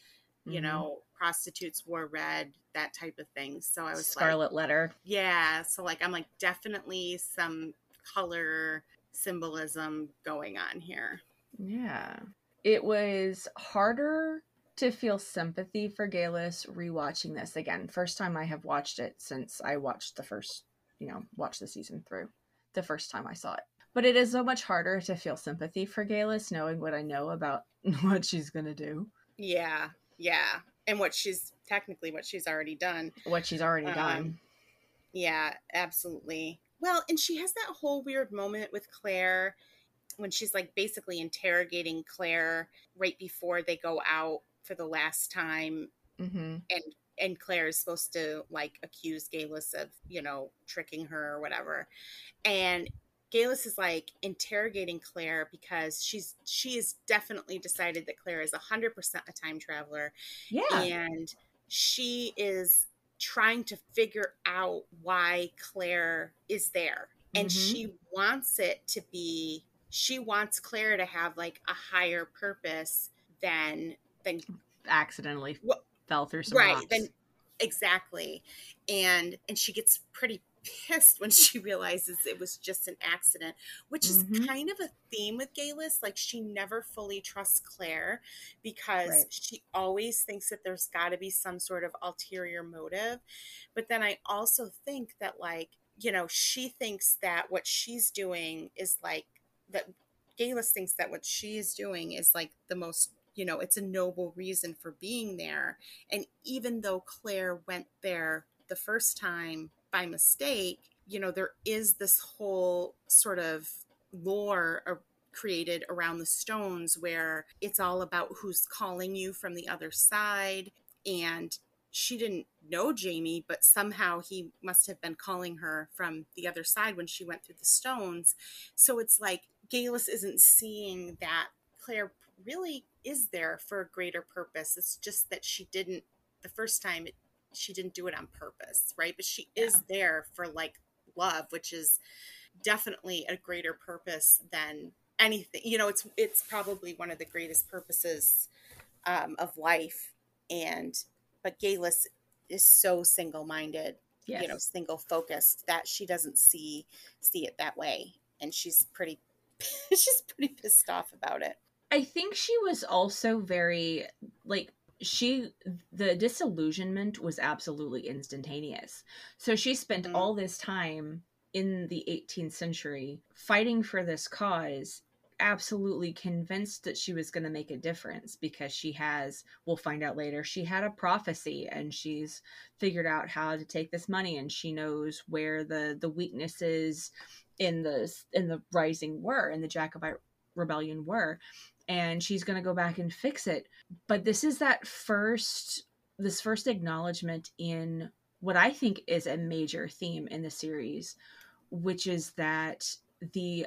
you Mm-hmm. know, prostitutes wore red, that type of thing. So I was Scarlet like, Letter. yeah. So like, I'm like, definitely some color symbolism going on here. Yeah. It was harder to feel sympathy for Galus rewatching this again. First time I have watched it since I watched the first, you know, watched the season through. The first time I saw it. But it is so much harder to feel sympathy for Galus knowing what I know about what she's going to do. Yeah. Yeah. And what she's technically what she's already done. What she's already Um, done. Yeah, absolutely. Well, and she has that whole weird moment with Claire when she's like basically interrogating Claire right before they go out for the last time. Mm-hmm. And and Claire is supposed to like accuse Galus of, you know, tricking her or whatever. And Galus is like interrogating Claire because she's she has definitely decided that Claire is one hundred percent a time traveler. Yeah. And she is trying to figure out why Claire is there. And Mm-hmm. she wants it to be, she wants Claire to have like a higher purpose than, than accidentally well, fell through some right. rocks. Then exactly. And, and she gets pretty pissed when she realizes it was just an accident, which Mhm. is kind of a theme with Galus. Like, she never fully trusts Claire because Right. she always thinks that there's got to be some sort of ulterior motive. But then I also think that, like, you know, she thinks that what she's doing is like that. Galus thinks that what she's doing is like the most, you know, it's a noble reason for being there. And even though Claire went there the first time by mistake, you know, there is this whole sort of lore uh, created around the stones where it's all about who's calling you from the other side. And she didn't know Jamie, but somehow he must have been calling her from the other side when she went through the stones. So it's like Galus isn't seeing that Claire really is there for a greater purpose. It's just that she didn't, the first time it, she didn't do it on purpose, right? But she is Yeah. there for like love, which is definitely a greater purpose than anything. You know, it's it's probably one of the greatest purposes um, of life. And but Galus is so single-minded, Yes. you know, single-focused that she doesn't see see it that way, and she's pretty she's pretty pissed off about it. I think she was also very, like, she, the disillusionment was absolutely instantaneous. So she spent Mhm. all this time in the eighteenth century fighting for this cause, absolutely convinced that she was going to make a difference because she has, we'll find out later, she had a prophecy and she's figured out how to take this money and she knows where the, the weaknesses in the, in the rising were, in the Jacobite rebellion were. And she's going to go back and fix it. But this is that first, this first acknowledgement in what I think is a major theme in the series, which is that the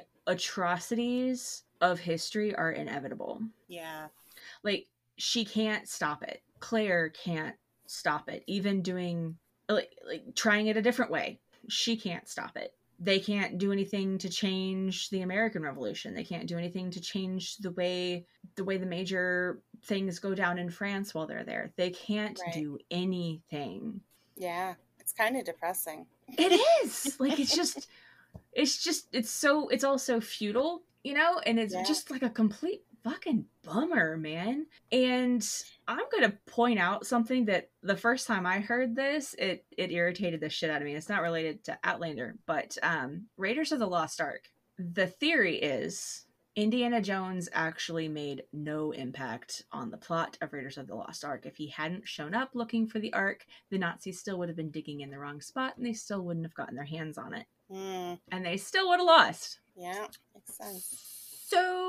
atrocities of history are inevitable. Yeah. Like, she can't stop it. Claire can't stop it. Even doing, like, like trying it a different way, she can't stop it. They can't do anything to change the American Revolution. They can't do anything to change the way the way the major things go down in France while they're there. They can't Right. do anything. Yeah. It's kind of depressing. It is. Like, it's just it's just it's so it's all so futile, you know, and it's Yeah. just like a complete fucking bummer, man. And I'm gonna point out something that the first time I heard this, it it irritated the shit out of me. It's not related to Outlander, but um Raiders of the Lost Ark. The theory is Indiana Jones actually made no impact on the plot of Raiders of the Lost Ark. If he hadn't shown up looking for the Ark, the Nazis still would have been digging in the wrong spot and they still wouldn't have gotten their hands on it. Mm. And they still would have lost. Yeah. Makes sense.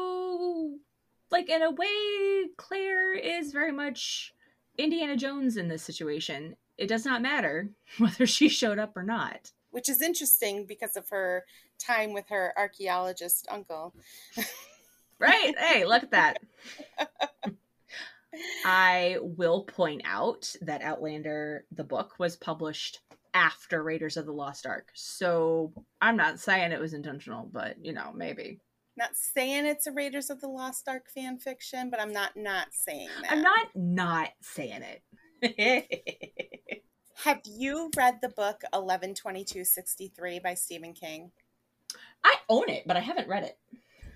So, like, in a way, Claire is very much Indiana Jones in this situation. It does not matter whether she showed up or not. Which is interesting because of her time with her archaeologist uncle. Right? Hey, look at that. I will point out that Outlander, the book, was published after Raiders of the Lost Ark. So I'm not saying it was intentional, but, you know, maybe. Not saying it's a Raiders of the Lost Ark fan fiction, but I'm not not saying that. I'm not not saying it. Have you read the book eleven twenty-two sixty-three by Stephen King? I own it, but I haven't read it.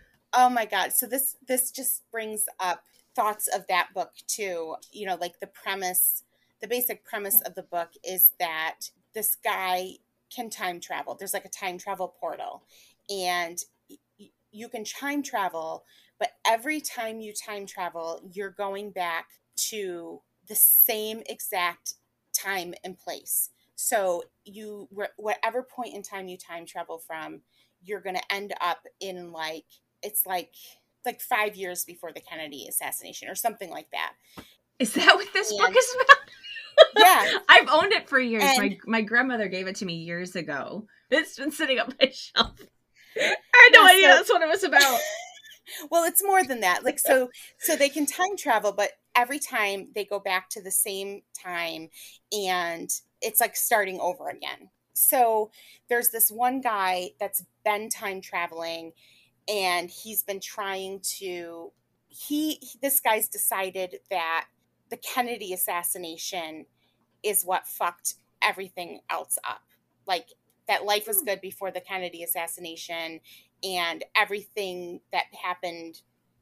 Oh my God. So this this just brings up thoughts of that book too. You know, like the premise, the basic premise of the book is that this guy can time travel. There's like a time travel portal, and y- you can time travel, but every time you time travel, you're going back to the same exact time and place. So you, whatever point in time you time travel from, you're going to end up in like, it's like, like five years before the Kennedy assassination or something like that. Is that what this And, book is about? Yeah. I've owned it for years. And, my my grandmother gave it to me years ago. It's been sitting on my shelf. I had no yeah, idea so, that's what it was about. Well, it's more than that. Like, so, so they can time travel, but every time they go back to the same time, and it's like starting over again. So there's this one guy that's been time traveling, and he's been trying to, he, this guy's decided that the Kennedy assassination is what fucked everything else up. Like, that life was good before the Kennedy assassination, and everything that happened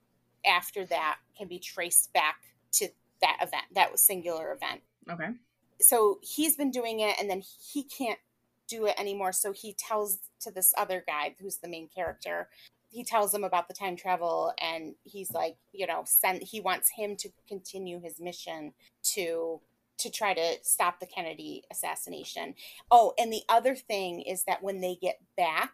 after that can be traced back to that event, that singular event. Okay. So he's been doing it, and then he can't do it anymore. So he tells to this other guy, who's the main character, he tells him about the time travel, and he's like, you know, send, he wants him to continue his mission to to try to stop the Kennedy assassination. Oh, and the other thing is that when they get back,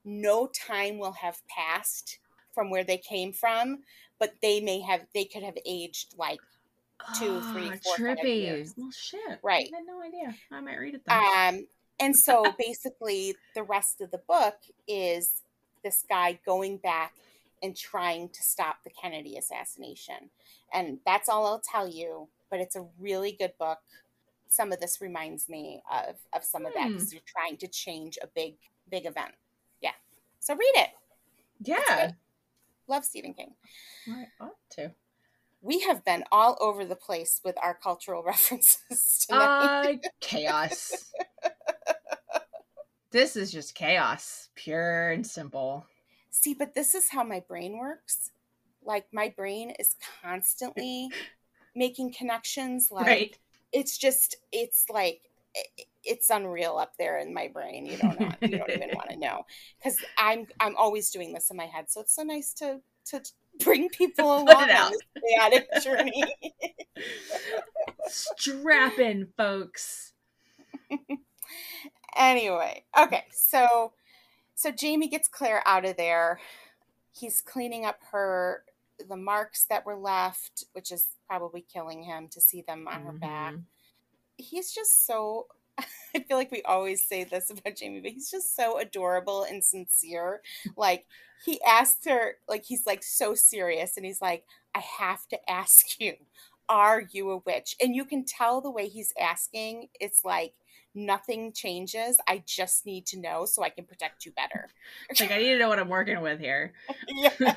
no time will have passed from where they came from, but they may have, they could have aged like two, oh, three, four, trippy. five years. Well, shit. Right. I had no idea. I might read it then. Um, and so basically the rest of the book is this guy going back and trying to stop the Kennedy assassination. And that's all I'll tell you, but it's a really good book. Some of this reminds me of, of some of that, because you're trying to change a big, big event. Yeah. So read it. Yeah. Love Stephen King. I ought to. We have been all over the place with our cultural references tonight. Uh, chaos. This is just chaos. Pure and simple. See, but this is how my brain works. Like, my brain is constantly making connections. Like, right. It's just, it's like, it's unreal up there in my brain. You don't know, you don't even want to know, because I'm I'm always doing this in my head. So it's so nice to to bring people along on this chaotic journey. Strap in, folks. Anyway, okay, so so Jamie gets Claire out of there. He's cleaning up her the marks that were left, which is probably killing him to see them on her mm-hmm. back. He's just so, I feel like we always say this about Jamie, but he's just so adorable and sincere. Like, he asked her, like, he's like so serious, and he's like, I have to ask you, are you a witch? And you can tell the way he's asking, it's like, nothing changes. I just need to know so I can protect you better. Like, I need to know what I'm working with here. Yeah.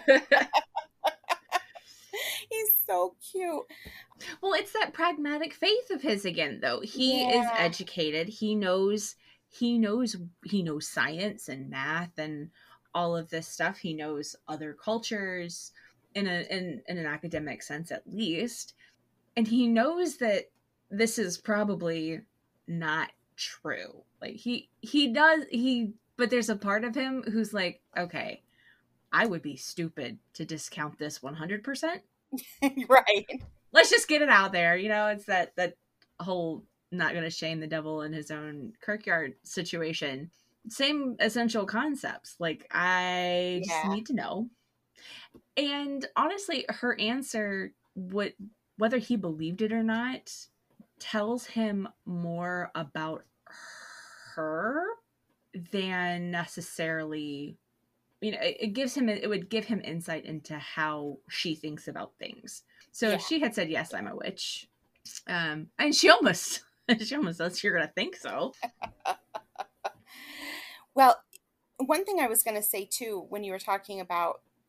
He's so cute. Well, it's that pragmatic faith of his again, though. He yeah. is educated. He knows, he knows, he knows science and math and all of this stuff. He knows other cultures in a in, in an academic sense, at least. And he knows that this is probably not true. Like, he he does he but there's a part of him who's like, okay, I would be stupid to discount this one hundred percent. Right. Let's just get it out there. You know, it's that that whole not going to shame the devil in his own kirkyard situation. Same essential concepts. Like, I just yeah. need to know. And honestly, her answer, what whether he believed it or not, tells him more about her than necessarily, you know, it, it gives him, it would give him insight into how she thinks about things. So yeah. if she had said, yes, I'm a witch, um, and she almost, she almost says, you're going to think so. Well, one thing I was going to say too, when you were talking about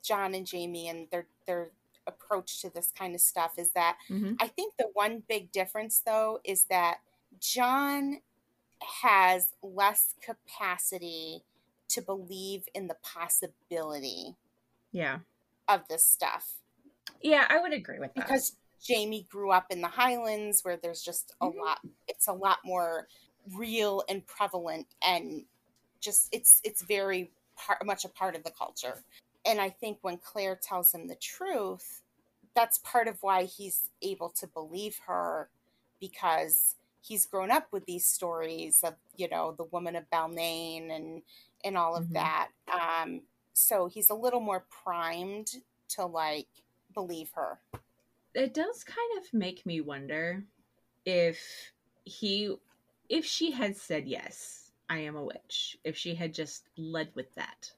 John and Jamie and their their approach to this kind of stuff is that Mm-hmm. I think the one big difference though is that John has less capacity to believe in the possibility Yeah. of this stuff. Yeah, I would agree with that. Because Jamie grew up in the Highlands where there's just a mm-hmm. lot, it's a lot more real and prevalent, and just it's it's very part, much a part of the culture. And I think when Claire tells him the truth, that's part of why he's able to believe her, because he's grown up with these stories of, you know, the woman of Balmain and and all of mm-hmm. that. Um, so he's a little more primed to like believe her. It does kind of make me wonder if he, if she had said, yes, I am a witch, if she had just led with that,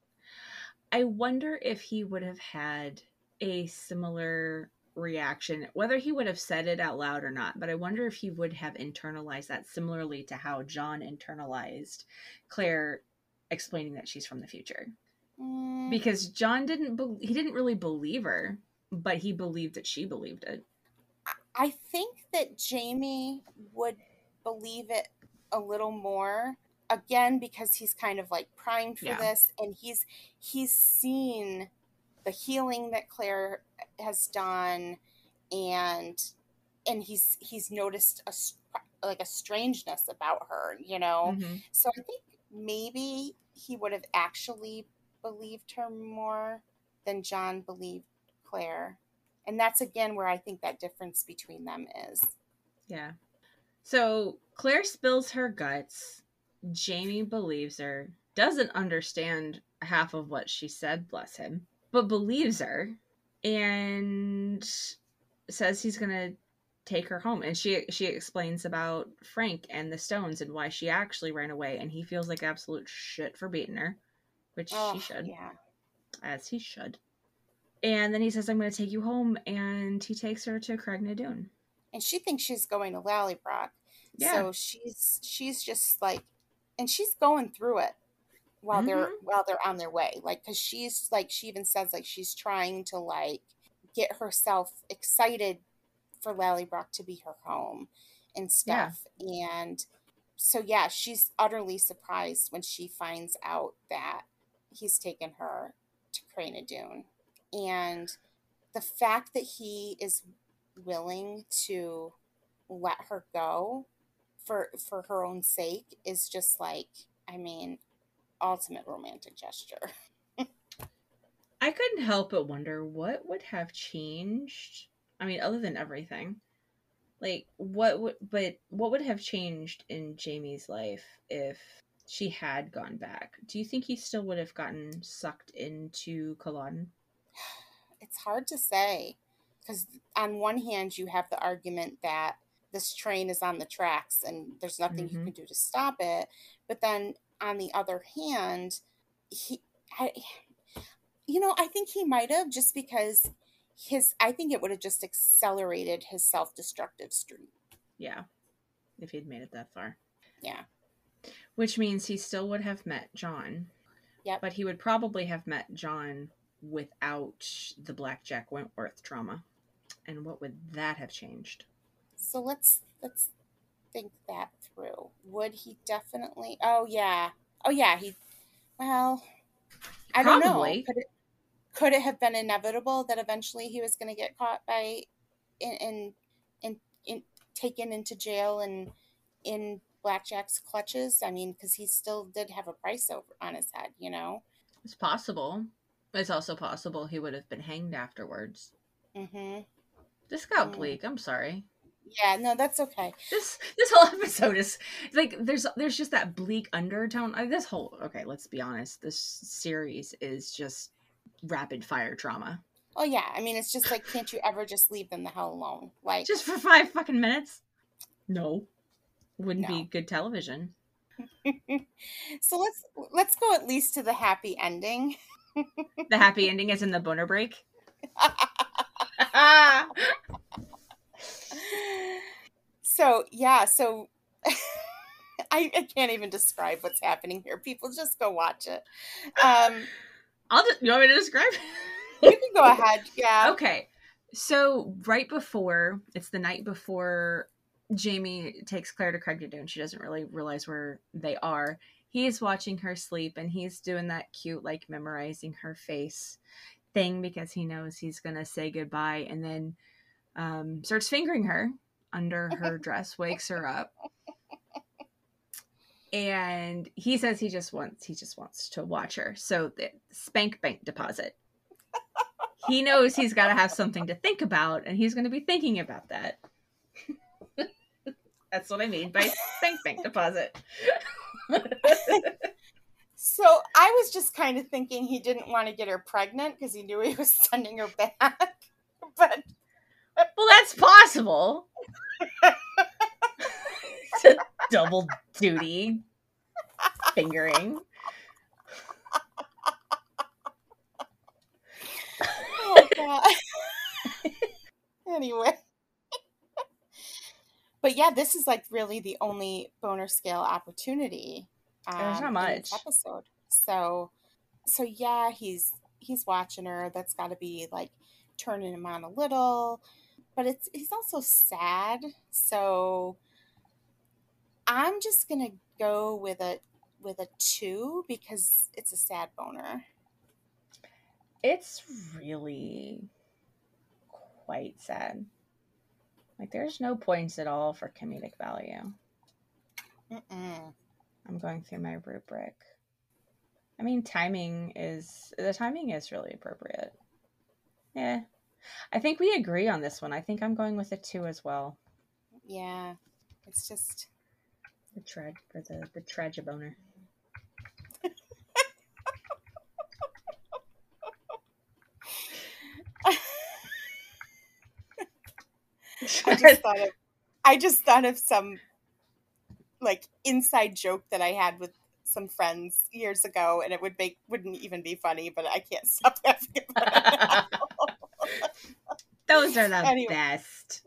I wonder if he would have had a similar reaction, whether he would have said it out loud or not, but I wonder if he would have internalized that similarly to how John internalized Claire explaining that she's from the future. Mm. Because John didn't, be- he didn't really believe her, but he believed that she believed it. I think that Jamie would believe it a little more, again, because he's kind of like primed for Yeah. this, and he's he's seen the healing that Claire has done, and and he's he's noticed a like a strangeness about her, you know. Mm-hmm. So I think maybe he would have actually believed her more than John believed Claire. And that's, again, where I think that difference between them is. Yeah. So Claire spills her guts. Jamie believes her, doesn't understand half of what she said, bless him, but believes her and says he's going to take her home. And she she explains about Frank and the stones and why she actually ran away. And he feels like absolute shit for beating her, which oh, he should. Yeah. As he should. And then he says, I'm going to take you home. And he takes her to Craig na Dun. And she thinks she's going to Lallybroch. Yeah. So she's she's just like, and she's going through it while mm-hmm. they're while they're on their way. Like, because she's like, she even says like she's trying to like get herself excited for Lallybroch to be her home and stuff. Yeah. And so, yeah, she's utterly surprised when she finds out that he's taken her to Craig na Dun. And the fact that he is willing to let her go for for her own sake is just like, I mean, ultimate romantic gesture. I couldn't help but wonder what would have changed. I mean, other than everything, like what would, but what would have changed in Jamie's life if she had gone back? Do you think he still would have gotten sucked into Culloden? It's hard to say, because on one hand you have the argument that this train is on the tracks and there's nothing mm-hmm. you can do to stop it, but then on the other hand, he, I, you know, I think he might have, just because his, I think it would have just accelerated his self-destructive streak. Yeah, if he'd made it that far. Yeah. Which means he still would have met John. Yep. But he would probably have met John without the Blackjack Wentworth trauma. And what would that have changed? So let's let's think that through. Would he definitely? Oh yeah, oh yeah. He, well, I probably. don't know. Could it could it have been inevitable that eventually he was going to get caught by, and and and taken into jail and in Blackjack's clutches? I mean, because he still did have a price over on his head, you know. It's possible. It's also possible he would have been hanged afterwards. Mm-hmm. This got mm. bleak. I'm sorry. Yeah, no, that's okay. This this whole episode is like there's there's just that bleak undertone. Like, this whole okay, let's be honest. This series is just rapid fire trauma. Oh yeah, I mean, it's just like, can't you ever just leave them the hell alone? Like, just for five fucking minutes? No, wouldn't no. be good television. So let's let's go at least to the happy ending. The happy ending is in the boner break. So yeah, so I, I can't even describe what's happening here. People just go watch it. Um, I'll just, you want me to describe? You can go ahead. Yeah. Okay. So right before, it's the night before Jamie takes Claire to Craig to do, and she doesn't really realize where they are. He's watching her sleep, and he's doing that cute, like, memorizing her face thing because he knows he's going to say goodbye, and then um, starts fingering her under her dress, wakes her up. And he says he just wants, he just wants to watch her. So the spank bank deposit. He knows he's got to have something to think about, and he's going to be thinking about that. That's what I mean by spank bank deposit. So I was just kind of thinking he didn't want to get her pregnant because he knew he was sending her back. But well, that's possible. It's a double duty fingering. Oh, God. Anyway. But yeah, this is like really the only boner scale opportunity. Um, There's not much in this episode. So, so yeah, he's he's watching her. That's got to be like turning him on a little, but it's he's also sad. So, I'm just gonna go with a with a two because it's a sad boner. It's really quite sad. Like, there's no points at all for comedic value. Mm-mm. I'm going through my rubric. I mean, timing is, the timing is really appropriate. Yeah. I think we agree on this one. I think I'm going with a two as well. Yeah. It's just... The treg, for the, the tragiboner. I just thought of I just thought of some like inside joke that I had with some friends years ago, and it would make wouldn't even be funny, but I can't stop laughing about it. Those are the anyway. best.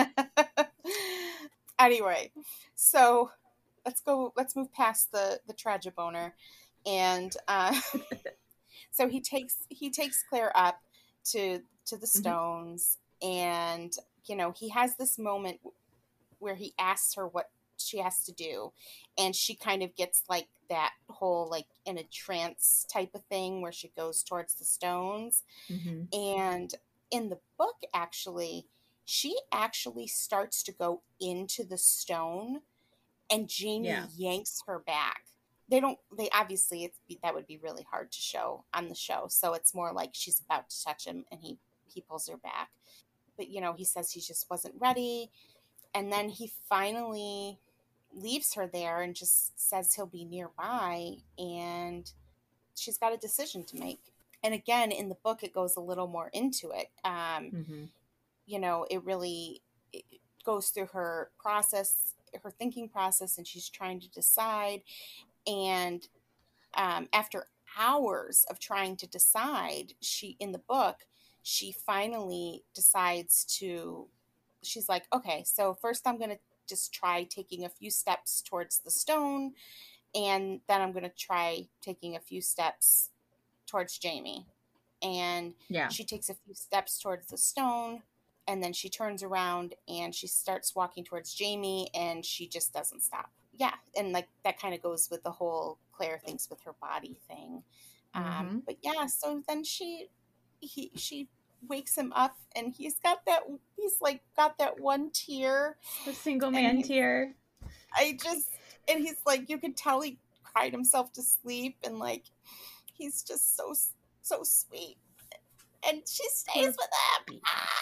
Anyway, so let's go. Let's move past the the tragiboner, and uh, so he takes he takes Claire up to to the stones, mm-hmm. and you know he has this moment where he asks her what she has to do, and she kind of gets like that whole like in a trance type of thing where she goes towards the stones, mm-hmm. and in the book actually she actually starts to go into the stone, and Jamie yeah. yanks her back. They don't, they obviously, it's, that would be really hard to show on the show. So it's more like she's about to touch him and he, he pulls her back. But, you know, he says he just wasn't ready. And then he finally leaves her there and just says he'll be nearby. And she's got a decision to make. And again, in the book, it goes a little more into it. Um, mm-hmm. You know, it really it goes through her process, her thinking process, and she's trying to decide. And um, after hours of trying to decide, she, in the book, she finally decides to, she's like, okay, so first I'm going to just try taking a few steps towards the stone, and then I'm going to try taking a few steps towards Jamie. And yeah. she takes a few steps towards the stone, and then she turns around and she starts walking towards Jamie, and she just doesn't stop. Yeah, and like that kind of goes with the whole Claire thinks with her body thing. Mm-hmm. Um, but yeah, so then she he she wakes him up, and he's got that he's like got that one tear, the single man tear. I just and he's like, you could tell he cried himself to sleep, and like he's just so so sweet, and she stays with him.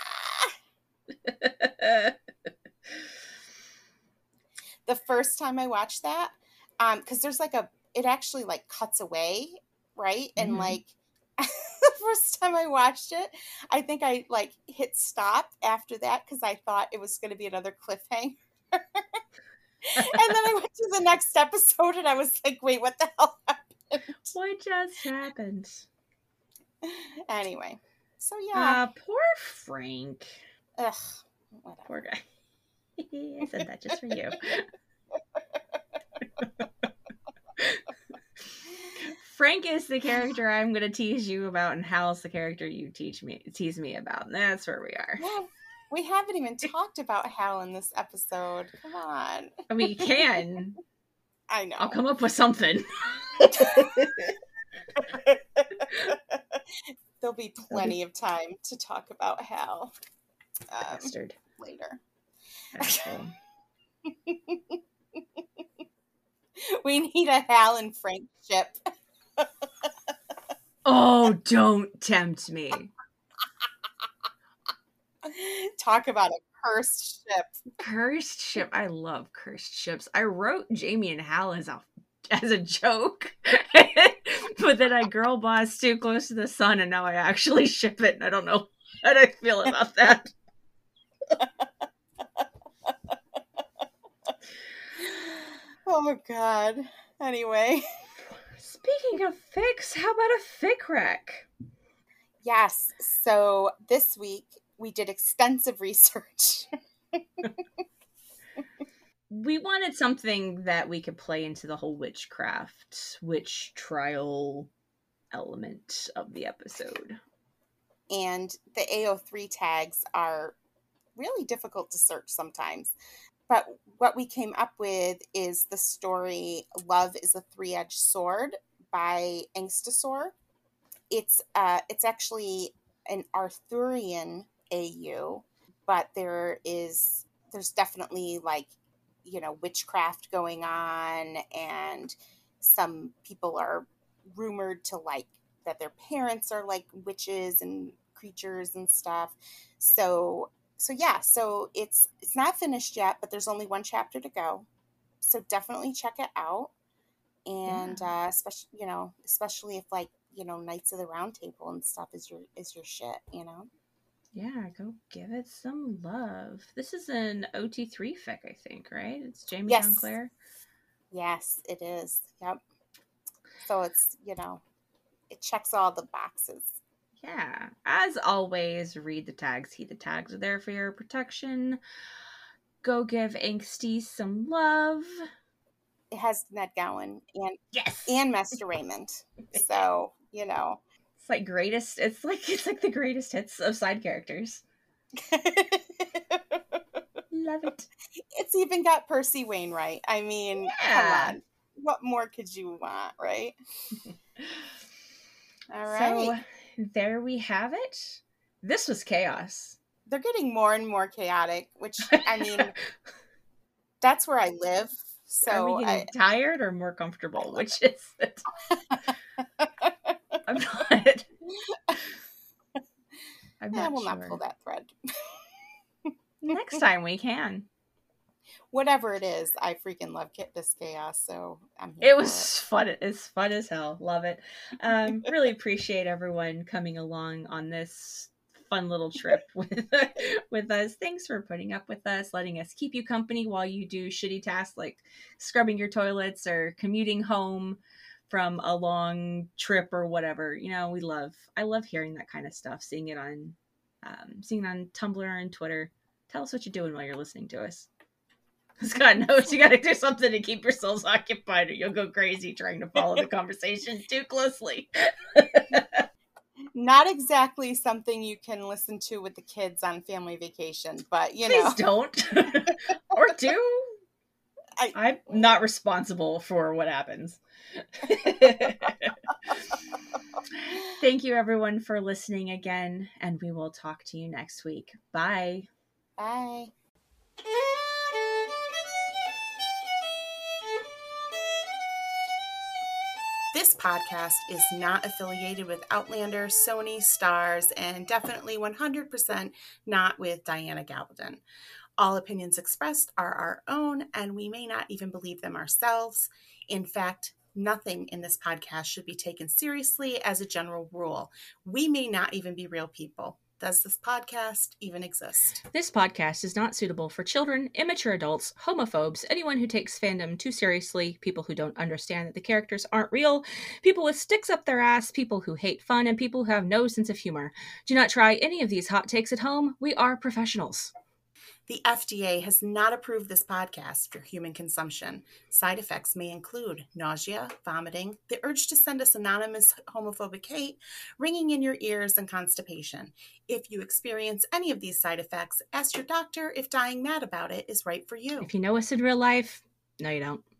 Ah! The first time I watched that, um, because there's like a, it actually like cuts away, right? And mm-hmm. like the first time I watched it, I think I like hit stop after that because I thought it was going to be another cliffhanger. And then I went to the next episode and I was like, wait, what the hell happened? What just happened? Anyway, so yeah. Uh, poor Frank. Ugh, whatever. Poor guy. I said that just for you. Frank is the character I'm going to tease you about, and Hal's the character you teach me tease me about. And that's where we are. Yeah, we haven't even talked about Hal in this episode. Come on. I mean, you can. I know. I'll come up with something. There'll be plenty of time to talk about Hal um, Bastard. later. Asshole. We need a Hal and Frank ship. Oh, don't tempt me. Talk about a cursed ship. Cursed ship. I love cursed ships. I wrote Jamie and Hal as a as a joke, but then I girl boss too close to the sun, and now I actually ship it, and I don't know how I feel about that. Oh God. Anyway. Speaking of fics, how about a fic rec? Yes. So this week we did extensive research. We wanted something that we could play into the whole witchcraft, witch trial element of the episode. And the A O three tags are really difficult to search sometimes. But what we came up with is the story Love is a Three-Edged Sword by Angstosaur. It's uh, it's actually an Arthurian A U, but there is there's definitely like, you know, witchcraft going on, and some people are rumored to like that their parents are like witches and creatures and stuff. So so yeah, so it's it's not finished yet, but there's only one chapter to go. So definitely check it out. And yeah. uh especially, you know, especially if like, you know, Knights of the Round Table and stuff is your is your shit, you know. Yeah, go give it some love. This is an O T three fic, I think, right? It's Jamie yes. Sinclair. Yes, it is. Yep. So it's, you know, it checks all the boxes. Yeah. As always, read the tags. Heed the tags are there for your protection. Go give Angsty some love. It has Ned Gowan and yes, and Master Raymond. So, you know. It's like greatest it's like it's like the greatest hits of side characters. Love it. It's even got Percy Wainwright. I mean, yeah. Come on. What more could you want, right? All right. So there we have it. This was chaos. They're getting more and more chaotic, which, I mean, that's where I live. So are we getting I, tired or more comfortable? Which is it? I'm not. I'm yeah, not we'll sure. not pull that thread. Next time we can. Whatever it is, I freaking love this chaos. So I'm here it was it. fun. It's fun as hell. Love it. Um, really appreciate everyone coming along on this fun little trip with with us. Thanks for putting up with us, letting us keep you company while you do shitty tasks like scrubbing your toilets or commuting home from a long trip or whatever. You know, we love I love hearing that kind of stuff, seeing it on um seeing it on Tumblr and Twitter. Tell us what you're doing while you're listening to us. God knows you gotta do something to keep yourselves occupied or you'll go crazy trying to follow the conversation too closely. Not exactly something you can listen to with the kids on family vacation, but you Please know. don't. Or do. I, I'm not responsible for what happens. Thank you everyone for listening again, and we will talk to you next week. Bye. Bye. This podcast is not affiliated with Outlander, Sony, Starz, and definitely one hundred percent not with Diana Gabaldon. All opinions expressed are our own, and we may not even believe them ourselves. In fact, nothing in this podcast should be taken seriously as a general rule. We may not even be real people. Does this podcast even exist? This podcast is not suitable for children, immature adults, homophobes, anyone who takes fandom too seriously, people who don't understand that the characters aren't real, people with sticks up their ass, people who hate fun, and people who have no sense of humor. Do not try any of these hot takes at home. We are professionals. The F D A has not approved this podcast for human consumption. Side effects may include nausea, vomiting, the urge to send us anonymous homophobic hate, ringing in your ears, and constipation. If you experience any of these side effects, ask your doctor if dying mad about it is right for you. If you know us in real life, no, you don't.